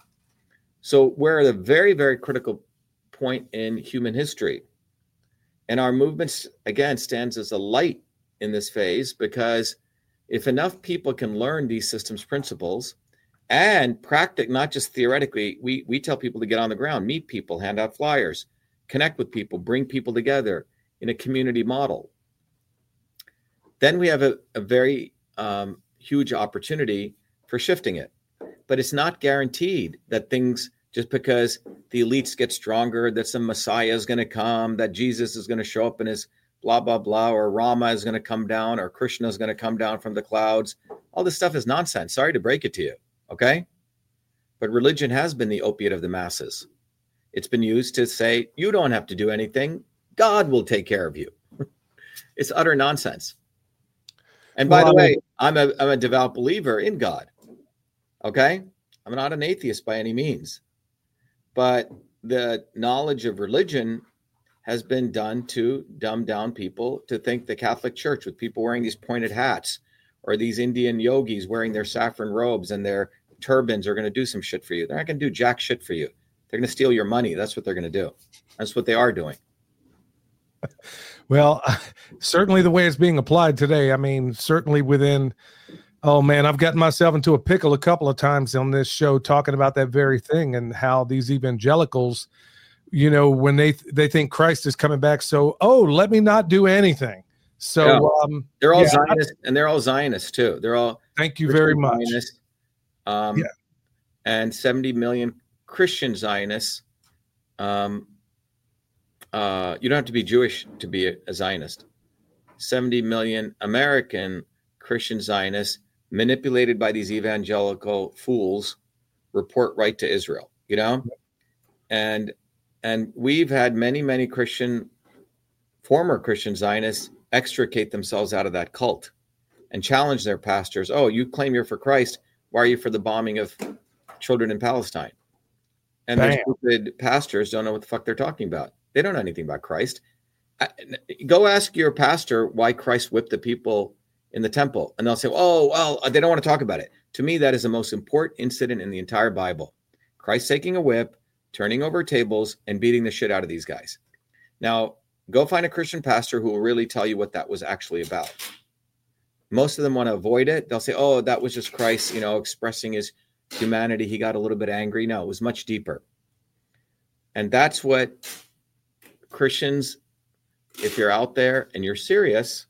So we're at a very, very critical point in human history. And our movement, again, stands as a light in this phase, because if enough people can learn these systems principles and practice, not just theoretically, we tell people to get on the ground, meet people, hand out flyers, connect with people, bring people together in a community model. Then we have a very huge opportunity for shifting it. But it's not guaranteed that things, just because the elites get stronger, that some Messiah is going to come, that Jesus is going to show up in his blah, blah, blah, or Rama is going to come down, or Krishna is going to come down from the clouds. All this stuff is nonsense. Sorry to break it to you, okay? But religion has been the opiate of the masses. It's been used to say, you don't have to do anything. God will take care of you. It's utter nonsense. And by the way, I'm a devout believer in God. Okay? I'm not an atheist by any means. But the knowledge of religion has been done to dumb down people to think the Catholic Church, with people wearing these pointed hats, or these Indian yogis wearing their saffron robes and their turbans, are going to do some shit for you. They're not going to do jack shit for you. They're going to steal your money. That's what they're going to do. That's what they are doing. Well, certainly the way it's being applied today, I mean, certainly within Oh man, I've gotten myself into a pickle a couple of times on this show talking about that very thing and how these evangelicals, when they think Christ is coming back, so let me not do anything. So they're all Zionists, and they're all Zionists too. They're all thank you very much. Zionists, and 70 million Christian Zionists. You don't have to be Jewish to be a Zionist. 70 million American Christian Zionists, manipulated by these evangelical fools, report right to Israel, and we've had many former Christian Zionists extricate themselves out of that cult and challenge their pastors. Oh, you claim you're for Christ. Why are you for the bombing of children in Palestine? And their stupid pastors don't know what the fuck they're talking about. They don't know anything about Christ. Go ask your pastor why Christ whipped the people in the temple, and they'll say, oh, well, they don't want to talk about it. To me, that is the most important incident in the entire Bible. Christ taking a whip, turning over tables, and beating the shit out of these guys. Now, go find a Christian pastor who will really tell you what that was actually about. Most of them want to avoid it. They'll say, oh, that was just Christ, expressing his humanity. He got a little bit angry. No, it was much deeper. And that's what Christians, if you're out there and you're serious,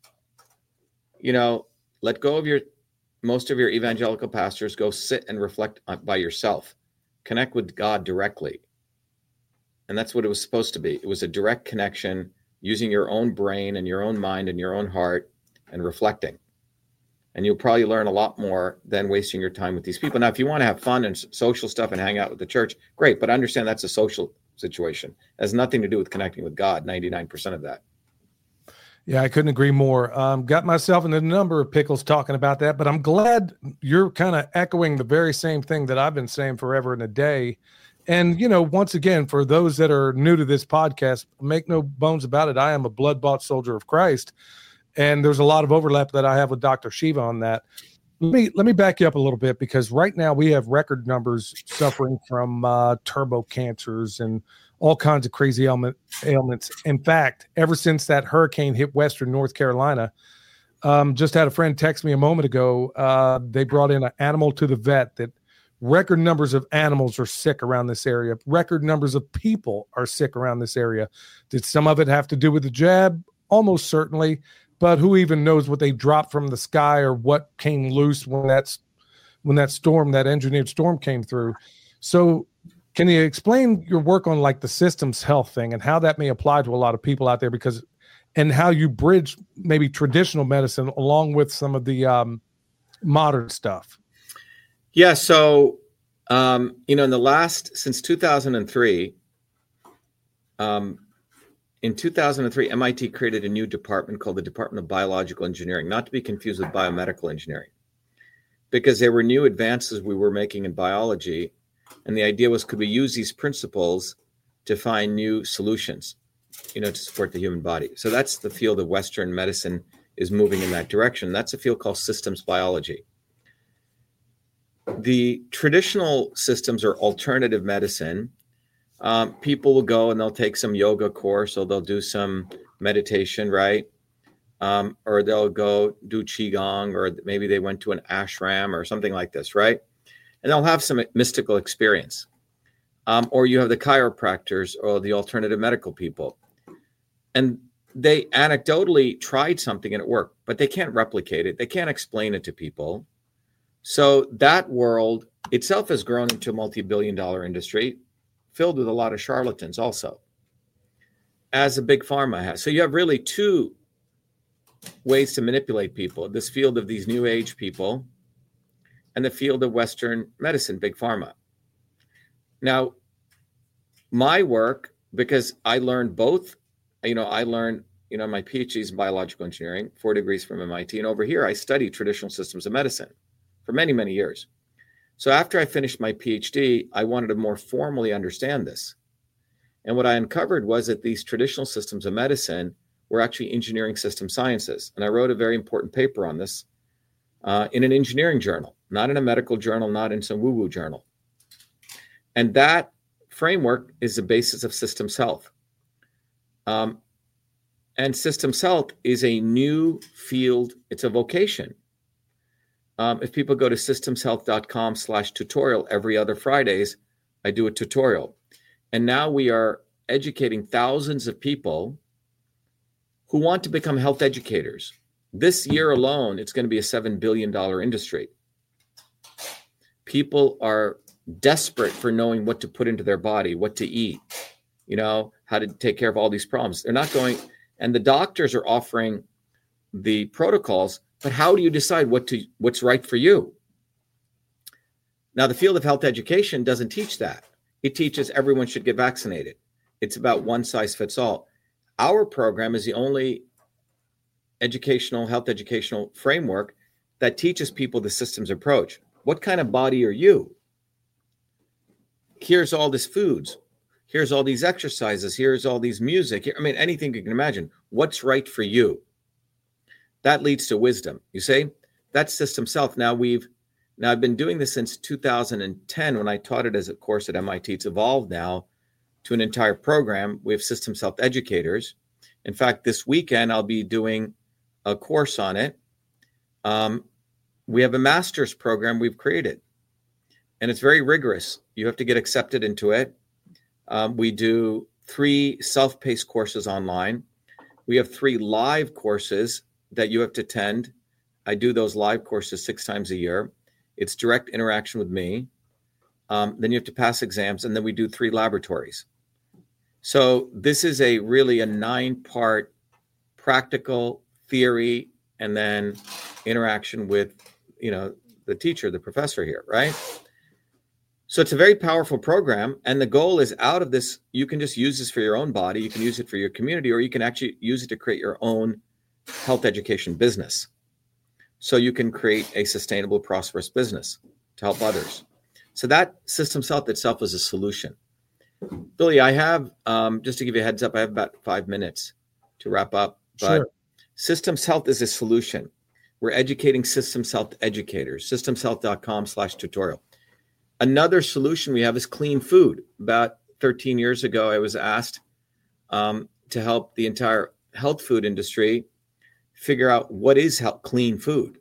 let go of most of your evangelical pastors, go sit and reflect by yourself, connect with God directly. And that's what it was supposed to be. It was a direct connection using your own brain and your own mind and your own heart and reflecting. And you'll probably learn a lot more than wasting your time with these people. Now, if you want to have fun and social stuff and hang out with the church, great. But understand that's a social situation. It has nothing to do with connecting with God, 99% of that. Yeah, I couldn't agree more. Got myself in a number of pickles talking about that, but I'm glad you're kind of echoing the very same thing that I've been saying forever and a day. And, once again, for those that are new to this podcast, make no bones about it. I am a blood-bought soldier of Christ. And there's a lot of overlap that I have with Dr. Shiva on that. Let me back you up a little bit, because right now we have record numbers suffering from turbo cancers and all kinds of crazy ailments. In fact, ever since that hurricane hit Western North Carolina, just had a friend text me a moment ago. They brought in an animal to the vet that record numbers of animals are sick around this area. Record numbers of people are sick around this area. Did some of it have to do with the jab? Almost certainly. But who even knows what they dropped from the sky or what came loose when that engineered storm came through. So can you explain your work on like the systems health thing and how that may apply to a lot of people out there, and how you bridge maybe traditional medicine along with some of the modern stuff? Yeah. So, since 2003, in 2003, MIT created a new department called the Department of Biological Engineering, not to be confused with biomedical engineering, because there were new advances we were making in biology. And the idea was, could we use these principles to find new solutions, to support the human body? So that's the field of Western medicine is moving in that direction. That's a field called systems biology. The traditional systems are alternative medicine. People will go and they'll take some yoga course, or they'll do some meditation, right? Or they'll go do Qigong, or maybe they went to an ashram or something like this, right? And they'll have some mystical experience. Or you have the chiropractors or the alternative medical people. And they anecdotally tried something and it worked, but they can't replicate it. They can't explain it to people. So that world itself has grown into a multi-billion-dollar industry filled with a lot of charlatans also, as a big pharma has. So you have really two ways to manipulate people: this field of these new age people and the field of Western medicine, big pharma. Now, my work, because I learned both, my PhD is in biological engineering, 4 degrees from MIT. And over here, I studied traditional systems of medicine for many, many years. So after I finished my PhD, I wanted to more formally understand this. And what I uncovered was that these traditional systems of medicine were actually engineering system sciences. And I wrote a very important paper on this in an engineering journal, not in a medical journal, not in some woo-woo journal. And that framework is the basis of systems health. And systems health is a new field. It's a vocation. If people go to systemshealth.com/tutorial every other Fridays, I do a tutorial. And now we are educating thousands of people who want to become health educators. This year alone, it's going to be a $7 billion industry. People are desperate for knowing what to put into their body, what to eat, how to take care of all these problems. They're not going, and the doctors are offering the protocols, but how do you decide what's right for you? Now, the field of health education doesn't teach that. It teaches everyone should get vaccinated. It's about one size fits all. Our program is the only health educational framework that teaches people the systems approach. What kind of body are you? Here's all these foods. Here's all these exercises. Here's all these music. I mean, anything you can imagine. What's right for you? That leads to wisdom. You see, that's System Self. Now I've been doing this since 2010 when I taught it as a course at MIT. It's evolved now to an entire program. We have System Self educators. In fact, this weekend I'll be doing a course on it. We have a master's program we've created, and it's very rigorous. You have to get accepted into it. We do 3 self-paced courses online. We have 3 live courses that you have to attend. I do those live courses 6 times a year. It's direct interaction with me. Then you have to pass exams, and then we do 3 laboratories. So this is really a 9-part practical theory and then interaction with, the teacher, the professor here, right? So it's a very powerful program. And the goal is out of this, you can just use this for your own body. You can use it for your community, or you can actually use it to create your own health education business. So you can create a sustainable, prosperous business to help others. So that System Health itself is a solution. Billy, I have, just to give you a heads up, I have about 5 minutes to wrap up. But Sure. Systems Health is a solution. We're educating Systems Health educators, systemshealth.com/tutorial. Another solution we have is clean food. About 13 years ago, I was asked to help the entire health food industry figure out what is clean food.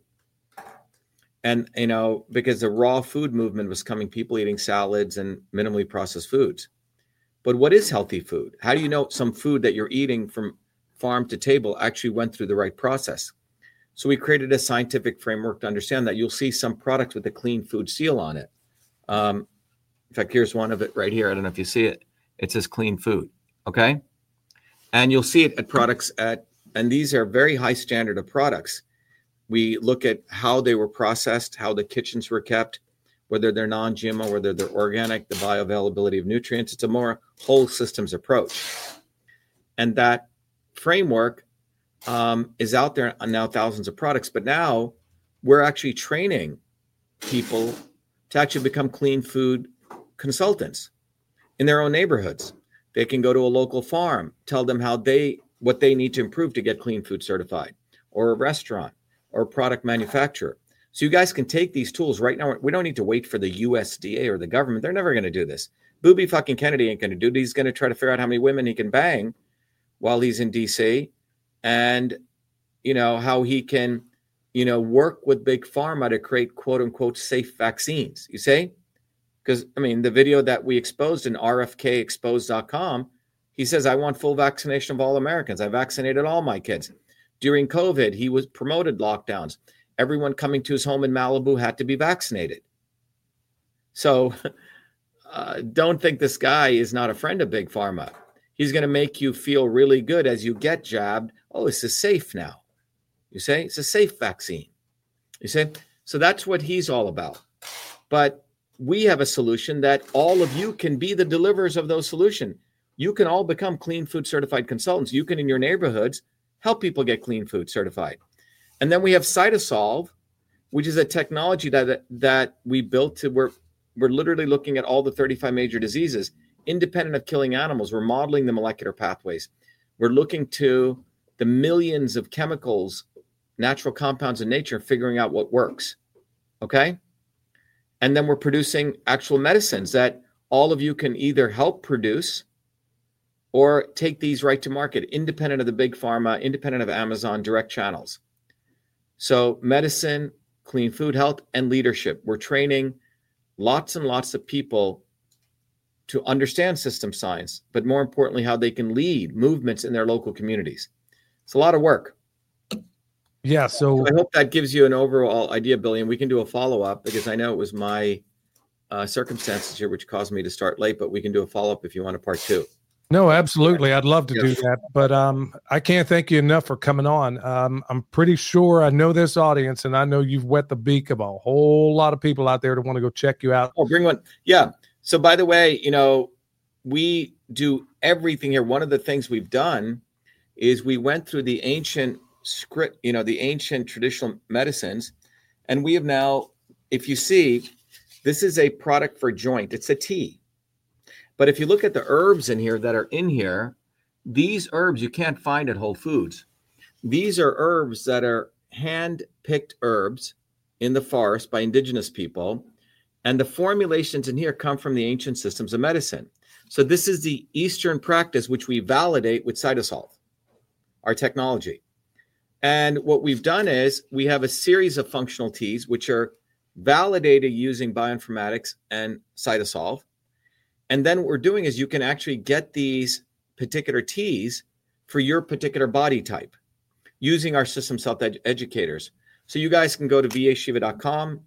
And, because the raw food movement was coming, people eating salads and minimally processed foods. But what is healthy food? How do you know some food that you're eating from farm to table actually went through the right process? So we created a scientific framework to understand that. You'll see some products with a clean food seal on it. In fact, here's one of it right here. I don't know if you see it. It says clean food. Okay. And you'll see it at products and these are very high standard of products. We look at how they were processed, how the kitchens were kept, whether they're non-GMO, whether they're organic, the bioavailability of nutrients. It's a more whole systems approach. And that framework is out there on now thousands of products. But now we're actually training people to actually become clean food consultants in their own neighborhoods. They can go to a local farm, tell them what they need to improve to get clean food certified, or a restaurant or a product manufacturer. So you guys can take these tools right now. We don't need to wait for the USDA or the government. They're never going to do this. Booby fucking Kennedy ain't going to do it. He's going to try to figure out how many women he can bang while he's in DC, and how he can work with big pharma to create quote unquote safe vaccines. You say? Because the video that we exposed in rfkexposed.com, he says, I want full vaccination of all Americans. I vaccinated all my kids. During COVID, he was promoted lockdowns. Everyone coming to his home in Malibu had to be vaccinated. So don't think this guy is not a friend of big pharma. He's going to make you feel really good as you get jabbed. Oh, this is safe now. You say it's a safe vaccine. You say, so that's what he's all about. But we have a solution that all of you can be the deliverers of those solutions. You can all become clean food certified consultants. You can, in your neighborhoods, help people get clean food certified. And then we have Cytosolve, which is a technology that we built to where we're literally looking at all the 35 major diseases, independent of killing animals. We're modeling the molecular pathways. We're looking to the millions of chemicals, natural compounds in nature, figuring out what works. Okay? And then we're producing actual medicines that all of you can either help produce or take these right to market, independent of the big pharma, independent of Amazon, direct channels. So medicine, clean food, health, and leadership. We're training lots and lots of people to understand system science, but more importantly, how they can lead movements in their local communities. It's a lot of work. Yeah. So I hope that gives you an overall idea, Billy, and we can do a follow-up because I know it was my circumstances here which caused me to start late, but we can do a follow-up if you want a part 2. no, absolutely. I'd love to do that, but I can't thank you enough for coming on. I'm pretty sure I know this audience, and I know you've wet the beak of a whole lot of people out there that want to go check you out. Oh, bring one. Yeah. So by the way, we do everything here. One of the things we've done is we went through the ancient script, the ancient traditional medicines, and we have now, if you see, this is a product for joint. It's a tea. But if you look at the herbs in here that are in here, these herbs you can't find at Whole Foods. These are herbs that are hand-picked herbs in the forest by indigenous people. And the formulations in here come from the ancient systems of medicine. So this is the Eastern practice, which we validate with Cytosolve, our technology. And what we've done is we have a series of functional teas, which are validated using bioinformatics and Cytosolve. And then what we're doing is you can actually get these particular teas for your particular body type using our systems health educators. So you guys can go to vashiva.com,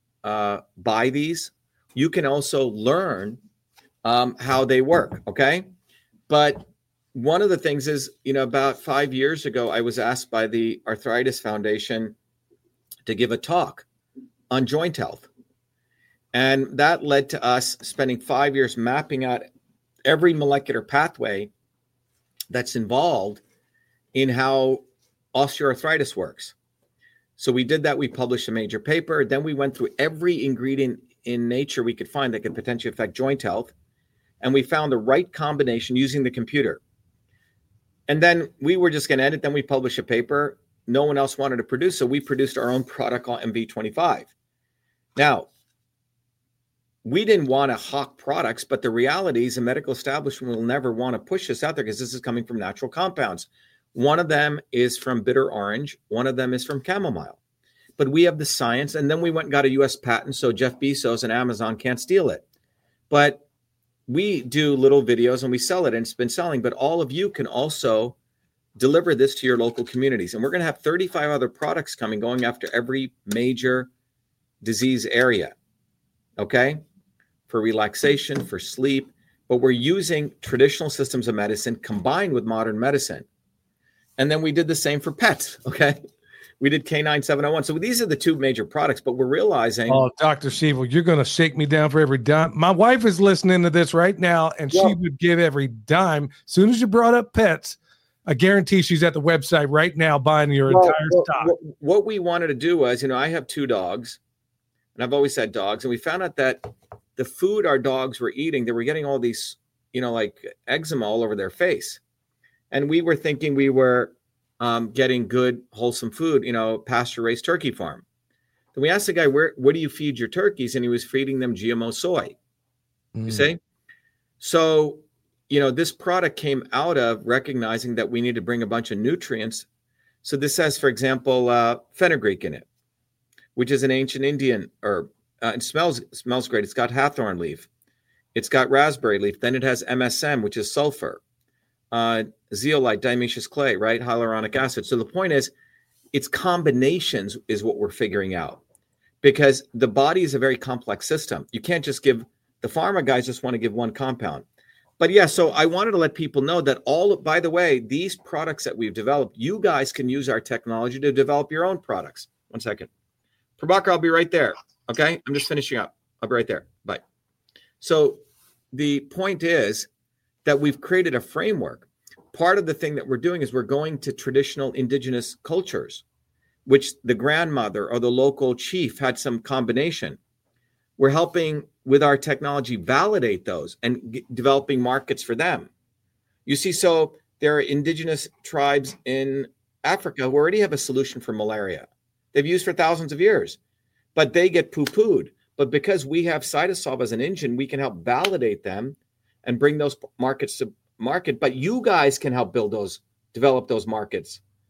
buy these. You can also learn how they work, okay? But one of the things is, about 5 years ago, I was asked by the Arthritis Foundation to give a talk on joint health. And that led to us spending 5 years mapping out every molecular pathway that's involved in how osteoarthritis works. So we did that. We published a major paper. Then we went through every ingredient in nature we could find that could potentially affect joint health. And we found the right combination using the computer. And then we were just going to edit. Then we published a paper. No one else wanted to produce. So we produced our own product called MV25. Now, we didn't want to hawk products, but the reality is the medical establishment will never want to push this out there because this is coming from natural compounds. One of them is from bitter orange. One of them is from chamomile. But we have the science, and then we went and got a U.S. patent so Jeff Bezos and Amazon can't steal it. But we do little videos and we sell it, and it's been selling. But all of you can also deliver this to your local communities. And we're going to have 35 other products coming, going after every major disease area, okay? For relaxation, for sleep. But we're using traditional systems of medicine combined with modern medicine. And then we did the same for pets, okay? We did K9701. So these are the two major products, but we're realizing... Oh, Dr. Shiva, you're going to shake me down for every dime. My wife is listening to this right now, and she would give every dime. As soon as you brought up pets, I guarantee she's at the website right now buying your entire stock. What we wanted to do was, I have 2 dogs, and I've always had dogs, and we found out that the food our dogs were eating, they were getting all these, like eczema all over their face. And we were thinking we were getting good, wholesome food, pasture-raised turkey farm. Then we asked the guy, what do you feed your turkeys? And he was feeding them GMO soy, you see? So, this product came out of recognizing that we need to bring a bunch of nutrients. So this has, for example, fenugreek in it, which is an ancient Indian herb. It smells great. It's got hawthorn leaf. It's got raspberry leaf. Then it has MSM, which is sulfur. Zeolite, diatomaceous clay, right? Hyaluronic acid. So the point is, it's combinations is what we're figuring out, because the body is a very complex system. You can't just give, the pharma guys just want to give one compound. But yeah, so I wanted to let people know that by the way, these products that we've developed, you guys can use our technology to develop your own products. 1 second. Prabhakar, I'll be right there. Okay. I'm just finishing up. I'll be right there. Bye. So the point is that we've created a framework. Part of the thing that we're doing is we're going to traditional indigenous cultures, which the grandmother or the local chief had some combination. We're helping with our technology validate those and developing markets for them. You see, so there are indigenous tribes in Africa who already have a solution for malaria. They've used for thousands of years, but they get poo-pooed. But because we have Cytosolve as an engine, we can help validate them and bring those markets to market. But you guys can help develop those markets.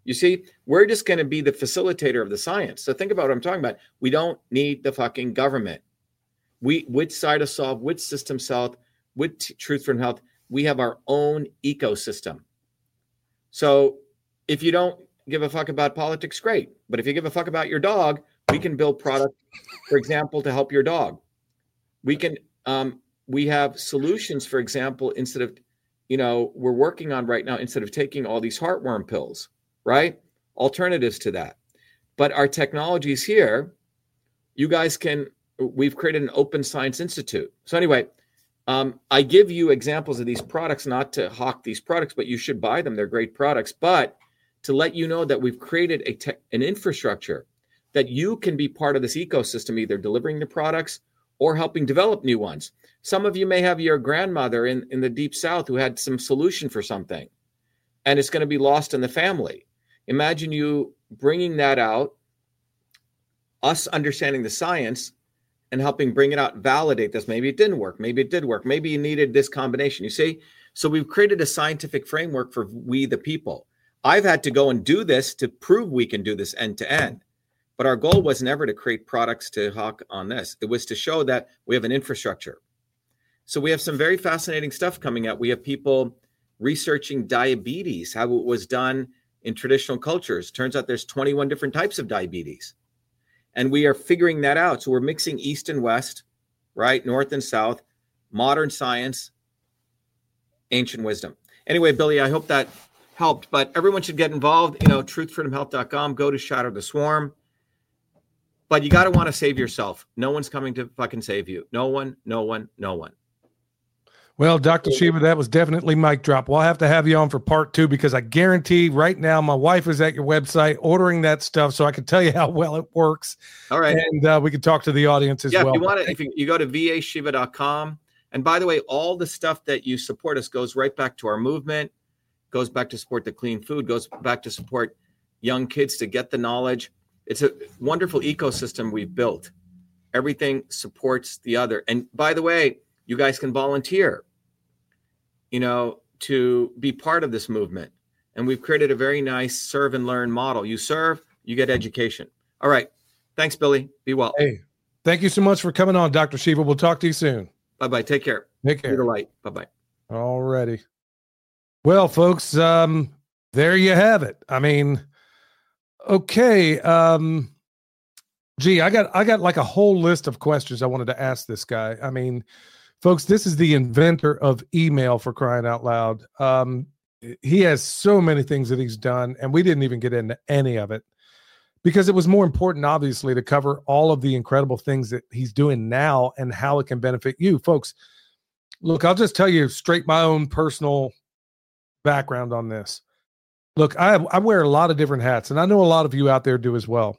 You see, we're just going to be the facilitator of the science. So think about what I'm talking about. We don't need the fucking government. With Cytosolve, with System Health, with Truth from Health, we have our own ecosystem. So if you don't give a fuck about politics, great. But if you give a fuck about your dog, we can build product, for example, to help your dog. We can, we have solutions, for example, instead of, we're working on right now, instead of taking all these heartworm pills, right? Alternatives to that. But our technology is here. You guys we've created an Open Science Institute. So anyway, I give you examples of these products, not to hawk these products, but you should buy them. They're great products. But to let you know that we've created an infrastructure that you can be part of this ecosystem, either delivering the products or helping develop new ones. Some of you may have your grandmother in the Deep South who had some solution for something, and it's going to be lost in the family. Imagine you bringing that out, us understanding the science, and helping bring it out, validate this. Maybe it didn't work. Maybe it did work. Maybe you needed this combination. You see? So we've created a scientific framework for we the people. I've had to go and do this to prove we can do this end to end. But our goal was never to create products to hawk on this. It was to show that we have an infrastructure. So we have some very fascinating stuff coming out. We have people researching diabetes, how it was done in traditional cultures. Turns out there's 21 different types of diabetes. And we are figuring that out. So we're mixing East and West, right? North and South, modern science, ancient wisdom. Anyway, Billy, I hope that helped. But everyone should get involved. truthfreedomhealth.com. Go to Shatter the Swarm. But you got to want to save yourself. No one's coming to fucking save you. No one. Well, Dr. Shiva, that was definitely mic drop. We'll have to have you on for part 2 because I guarantee right now my wife is at your website ordering that stuff so I can tell you how well it works. All right. And we can talk to the audience as well. If you want to, if you go to vashiva.com. And by the way, all the stuff that you support us goes right back to our movement, goes back to support the clean food, goes back to support young kids to get the knowledge. It's a wonderful ecosystem we've built. Everything supports the other. And by the way, you guys can volunteer, to be part of this movement. And we've created a very nice serve and learn model. You serve, you get education. All right. Thanks, Billy. Be well. Hey, thank you so much for coming on, Dr. Shiva. We'll talk to you soon. Bye-bye. Take care. Take care. Be the light. Bye-bye. All righty. Well, folks, there you have it. I mean, okay. Gee, I got like a whole list of questions I wanted to ask this guy. I mean, folks, this is the inventor of email, for crying out loud. He has so many things that he's done, and we didn't even get into any of it because it was more important, obviously, to cover all of the incredible things that he's doing now and how it can benefit you. Folks, look, I'll just tell you straight my own personal background on this. Look, I wear a lot of different hats, and I know a lot of you out there do as well.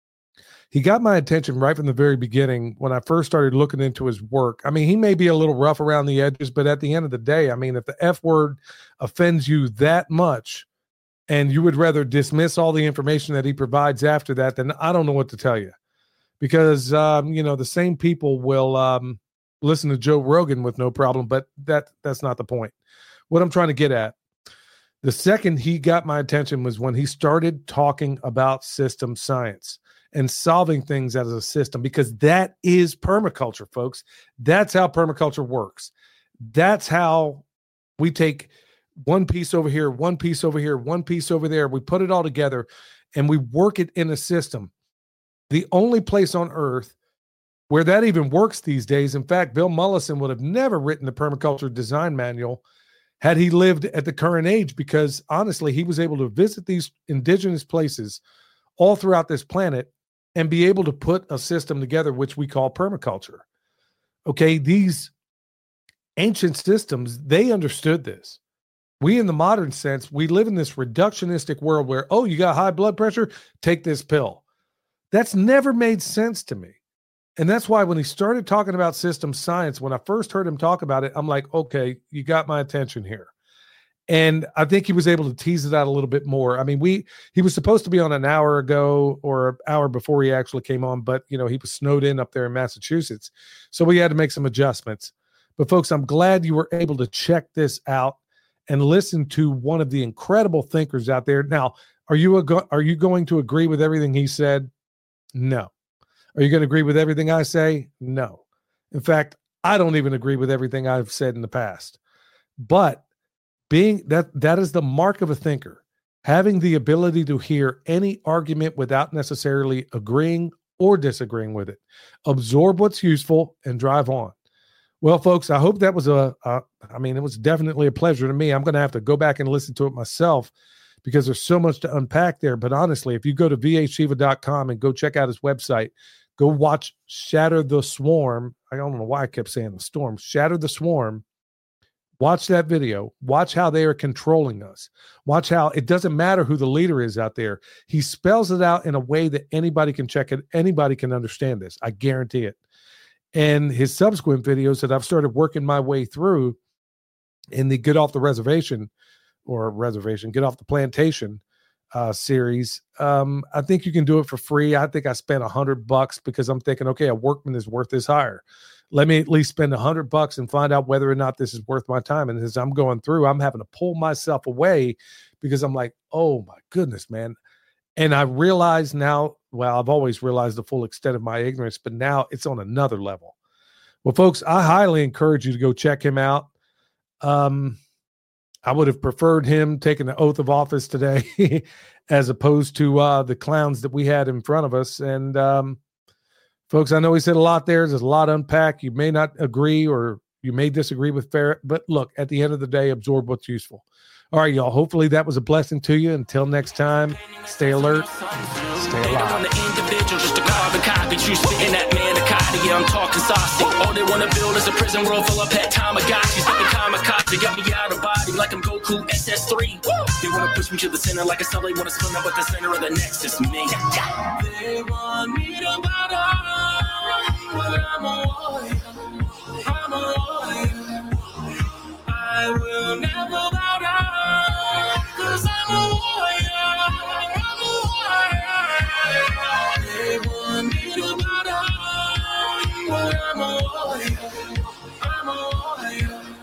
He got my attention right from the very beginning when I first started looking into his work. I mean, he may be a little rough around the edges, but at the end of the day, I mean, if the F word offends you that much and you would rather dismiss all the information that he provides after that, then I don't know what to tell you. Because, the same people will listen to Joe Rogan with no problem, but that's not the point. What I'm trying to get at, the second he got my attention was when he started talking about system science and solving things as a system, because that is permaculture, folks. That's how permaculture works. That's how we take one piece over here, one piece over here, one piece over there. We put it all together and we work it in a system. The only place on earth where that even works these days, in fact, Bill Mollison would have never written the permaculture design manual had he lived at the current age, because honestly, he was able to visit these indigenous places all throughout this planet and be able to put a system together, which we call permaculture. Okay, these ancient systems, they understood this. We, in the modern sense, we live in this reductionistic world where, oh, you got high blood pressure, take this pill. That's never made sense to me. And that's why when he started talking about system science, when I first heard him talk about it, I'm like, okay, you got my attention here. And I think he was able to tease it out a little bit more. I mean, he was supposed to be on an hour ago or an hour before he actually came on, but he was snowed in up there in Massachusetts. So we had to make some adjustments. But folks, I'm glad you were able to check this out and listen to one of the incredible thinkers out there. Now, Are you going to agree with everything he said? No. Are you going to agree with everything I say? No. In fact, I don't even agree with everything I've said in the past. But being that is the mark of a thinker, having the ability to hear any argument without necessarily agreeing or disagreeing with it. Absorb what's useful and drive on. Well, folks, I hope that was it was definitely a pleasure to me. I'm going to have to go back and listen to it myself because there's so much to unpack there. But honestly, if you go to vhshiva.com and go check out his website, go watch Shatter the Swarm. I don't know why I kept saying the storm. Shatter the Swarm. Watch that video. Watch how they are controlling us. Watch how it doesn't matter who the leader is out there. He spells it out in a way that anybody can check it. Anybody can understand this. I guarantee it. And his subsequent videos that I've started working my way through in the Get Off the Reservation Get Off the Plantation series. I think you can do it for free. I think I spent $100 because I'm thinking, okay, a workman is worth this hire. Let me at least spend $100 and find out whether or not this is worth my time. And as I'm going through, I'm having to pull myself away because I'm like, oh my goodness, man. And I realize now, well, I've always realized the full extent of my ignorance, but now it's on another level. Well, folks, I highly encourage you to go check him out. I would have preferred him taking the oath of office today as opposed to the clowns that we had in front of us. And folks, I know he said a lot there. There's a lot to unpack. You may not agree or you may disagree with Ferret, but look, at the end of the day, absorb what's useful. All right, y'all. Hopefully that was a blessing to you. Until next time, stay alert, stay alive. I'm talking saucy. All they want to build is a prison world full of pet Tamagotchis. Like a kamikaze, got me out of body like I'm Goku SS3. They want to push me to the center like a subway. Want to spin up at the center of the nexus, me. They want me to bow down, but I'm a warrior. I'm a warrior. I will never bow down, 'cause I'm a warrior. I'm a warrior. They want me to bow down, but I'm a warrior. I'm a warrior.